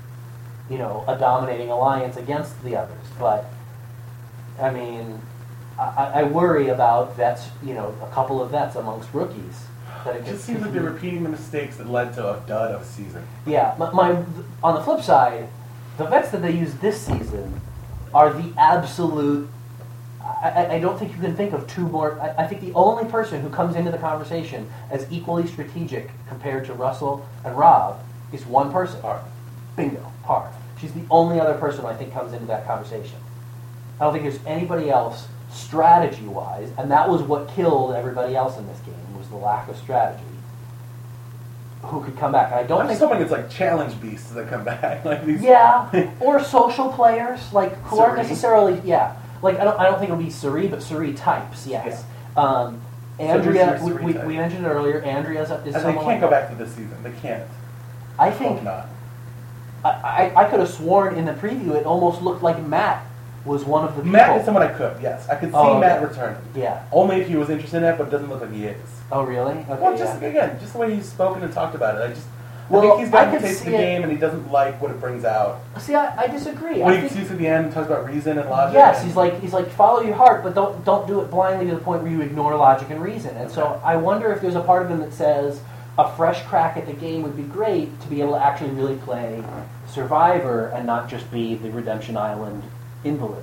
a dominating alliance against the others. But, I mean, I worry about vets, a couple of vets amongst rookies. That it just seems like they're repeating the mistakes that led to a dud of a season. Yeah, on the flip side, the vets that they use this season are the absolute. I don't think you can think of 2 more. I think the only person who comes into the conversation as equally strategic compared to Russell and Rob is one person. Parv. Bingo, Parv. She's the only other person I think comes into that conversation. I don't think there's anybody else strategy-wise, and that was what killed everybody else in this game, was the lack of strategy, who could come back. I don't think someone that's like challenge beasts that come back. Like these. Yeah, or social players, like who aren't necessarily, Like I don't think it'll be Suri, but Suri types, yes. Yeah. Andrea, we mentioned it earlier. Andrea is someone. They can't go back to this season. They can't. I think not. I could have sworn in the preview it almost looked like Matt was one of the people. Matt is someone I could, yes. I could see Matt returning. Yeah. Only if he was interested in it, but it doesn't look like he is. Oh, really? Okay, well, just the way he's spoken and talked about it. Well, I think he's got to taste the game, and he doesn't like what it brings out. See, I disagree. When he sees at the end and talks about reason and logic. Yes, he's like follow your heart, but don't do it blindly to the point where you ignore logic and reason. And so I wonder if there's a part of him that says a fresh crack at the game would be great to be able to actually really play Survivor and not just be the Redemption Island invalid.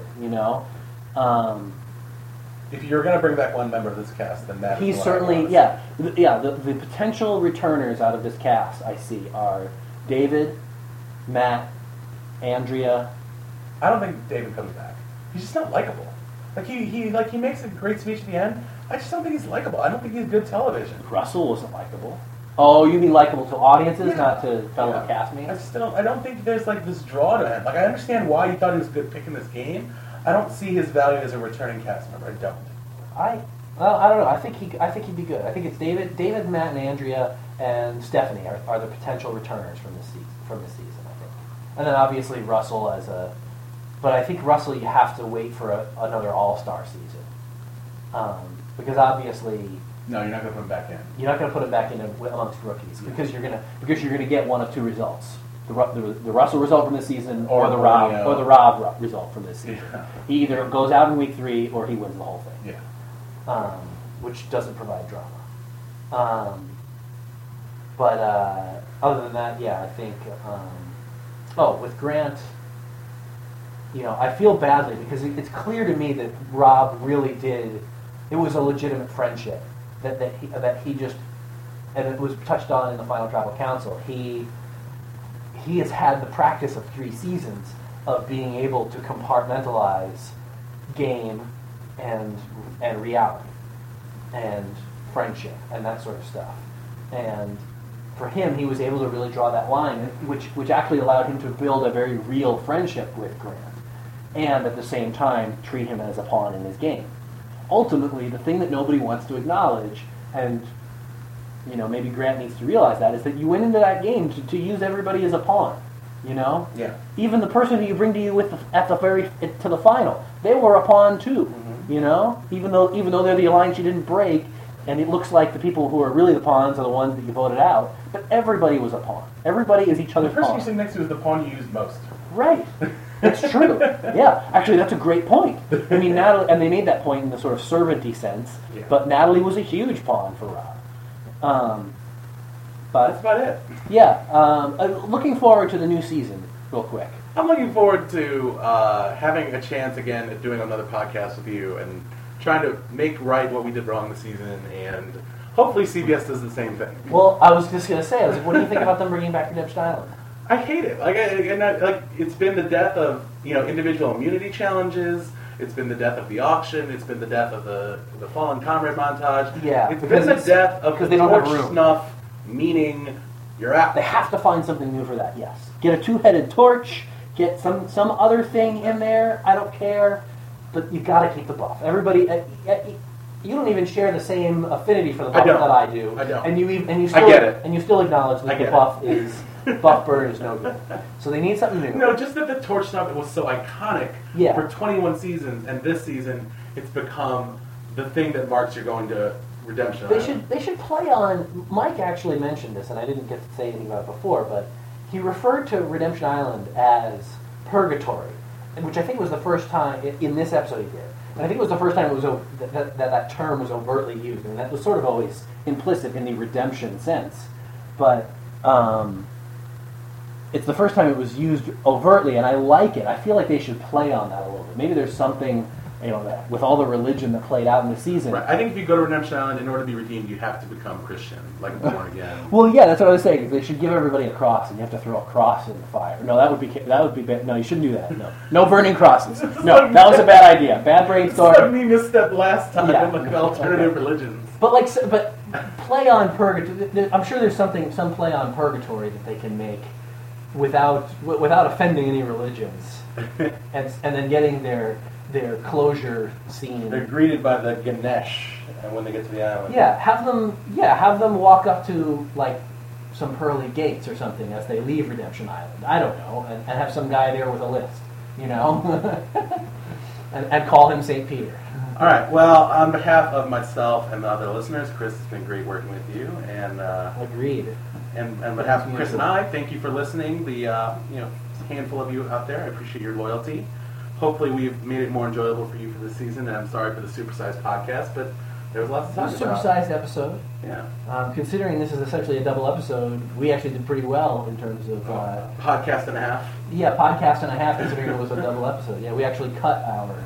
If you're going to bring back one member of this cast, then Matt. He's certainly The potential returners out of this cast I see are David, Matt, Andrea. I don't think David comes back. He's just not likable. Like he makes a great speech at the end. I just don't think he's likable. I don't think he's good television. Russell wasn't likable. Oh, you mean likable to audiences, not to fellow castmates? I don't think there's like this draw to him. Like I understand why you thought he was a good pick in this game. I don't see his value as a returning cast member. I don't. I don't know. I think he'd be good. I think it's David, Matt, and Andrea and Stephanie are the potential returners from this season. I think, and then obviously Russell but I think Russell you have to wait for another All-Star season, because obviously. No, you're not going to put him back in. You're not going to put him back in amongst rookies because you're going to get one of 2 results: the Russell result from this season, or the Rob result from this season. Yeah. He either goes out in week 3 or he wins the whole thing. Yeah. Which doesn't provide drama. But other than that, I think. With Grant, I feel badly because it's clear to me that Rob really did. It was a legitimate friendship that he just, and it was touched on in the final Tribal Council. He has had the practice of 3 seasons of being able to compartmentalize game and reality and friendship and that sort of stuff. And for him, he was able to really draw that line, which actually allowed him to build a very real friendship with Grant, and at the same time treat him as a pawn in his game. Ultimately, the thing that nobody wants to acknowledge, and maybe Grant needs to realize that, is that you went into that game to use everybody as a pawn. Yeah. Even the person who you bring to you to the final, they were a pawn too. Mm-hmm. Even though they're the alliance you didn't break, and it looks like the people who are really the pawns are the ones that you voted out. But everybody was a pawn. Everybody is each The other's person pawn. you sit next to is the pawn you use most. Right. That's true. Yeah, actually, that's a great point. I mean, Natalie, and they made that point in the sort of servanty sense. Yeah. But Natalie was a huge pawn for Rob. But That's about it. yeah, looking forward to the new season, real quick. I'm looking forward to having a chance again at doing another podcast with you and trying to make right what we did wrong this season, and hopefully CBS does the same thing. Well, I was just going to say, I was like, what do you think about them bringing back Redemption Island? I hate it. Like it's been the death of individual immunity challenges. It's been the death of the auction. It's been the death of the fallen comrade montage. Yeah, it's because been the death of because the they don't have torch room. snuff. Meaning, you're out. They have to find something new for that, yes. Get a two-headed torch, get some other thing in there, I don't care, but you got to keep the buff. Everybody, you don't even share the same affinity for the buff that I do. I don't. And you still, I get it. And you still acknowledge that the buff is, buff burn is no good. So they need something new. No, just that the torch snuff was so iconic for 21 seasons, and this season it's become the thing that marks you're going to Redemption Island. They should play on. Mike actually mentioned this, and I didn't get to say anything about it before, but he referred to Redemption Island as purgatory, which I think was the first time in this episode he did. And I think it was the first time it was that term was overtly used, and that was sort of always implicit in the redemption sense. But it's the first time it was used overtly, and I like it. I feel like they should play on that a little bit. Maybe there's something. With all the religion that played out in the season. Right. I think if you go to Redemption Island, in order to be redeemed, you have to become Christian, like born again. Well, yeah, that's what I was saying. They should give everybody a cross, and you have to throw a cross in the fire. No, that would be bad. No, you shouldn't do that. No burning crosses. No, that was a bad idea. Bad brainstorm. It's me misstep last time Yeah. with alternative religions. But play on purgatory. I'm sure there's some play on purgatory that they can make without offending any religions, and then getting their closure scene. They're greeted by the Ganesh when they get to the island. Yeah, have them walk up to like some pearly gates or something as they leave Redemption Island. I don't know, and have some guy there with a list, and call him St. Peter. All right. Well, on behalf of myself and the other listeners, Chris, it's been great working with you, and Agreed. And on behalf of Chris and I, thank you for listening. The handful of you out there, I appreciate your loyalty. Hopefully we've made it more enjoyable for you for this season, and I'm sorry for the supersized podcast, but there was lots to talk about. Supersized episode. Yeah. Considering this is essentially a double episode, we actually did pretty well in terms of... podcast and a half. Yeah, podcast and a half, considering it was a double episode. Yeah, we actually cut our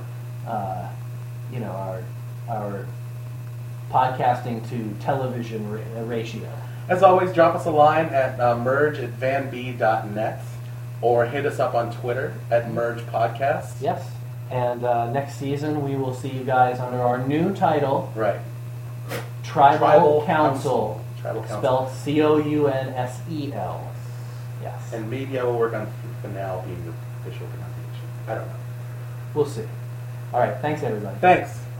podcasting to television ratio. As always, drop us a line at merge@vanb.net. Or hit us up on Twitter at Merge Podcast. Yes. And next season, we will see you guys under our new title. Right. Tribal Council. Tribal Council. Spelled Counsel. Yes. And maybe I will work on finale being the official pronunciation. I don't know. We'll see. All right. Thanks, everybody. Thanks.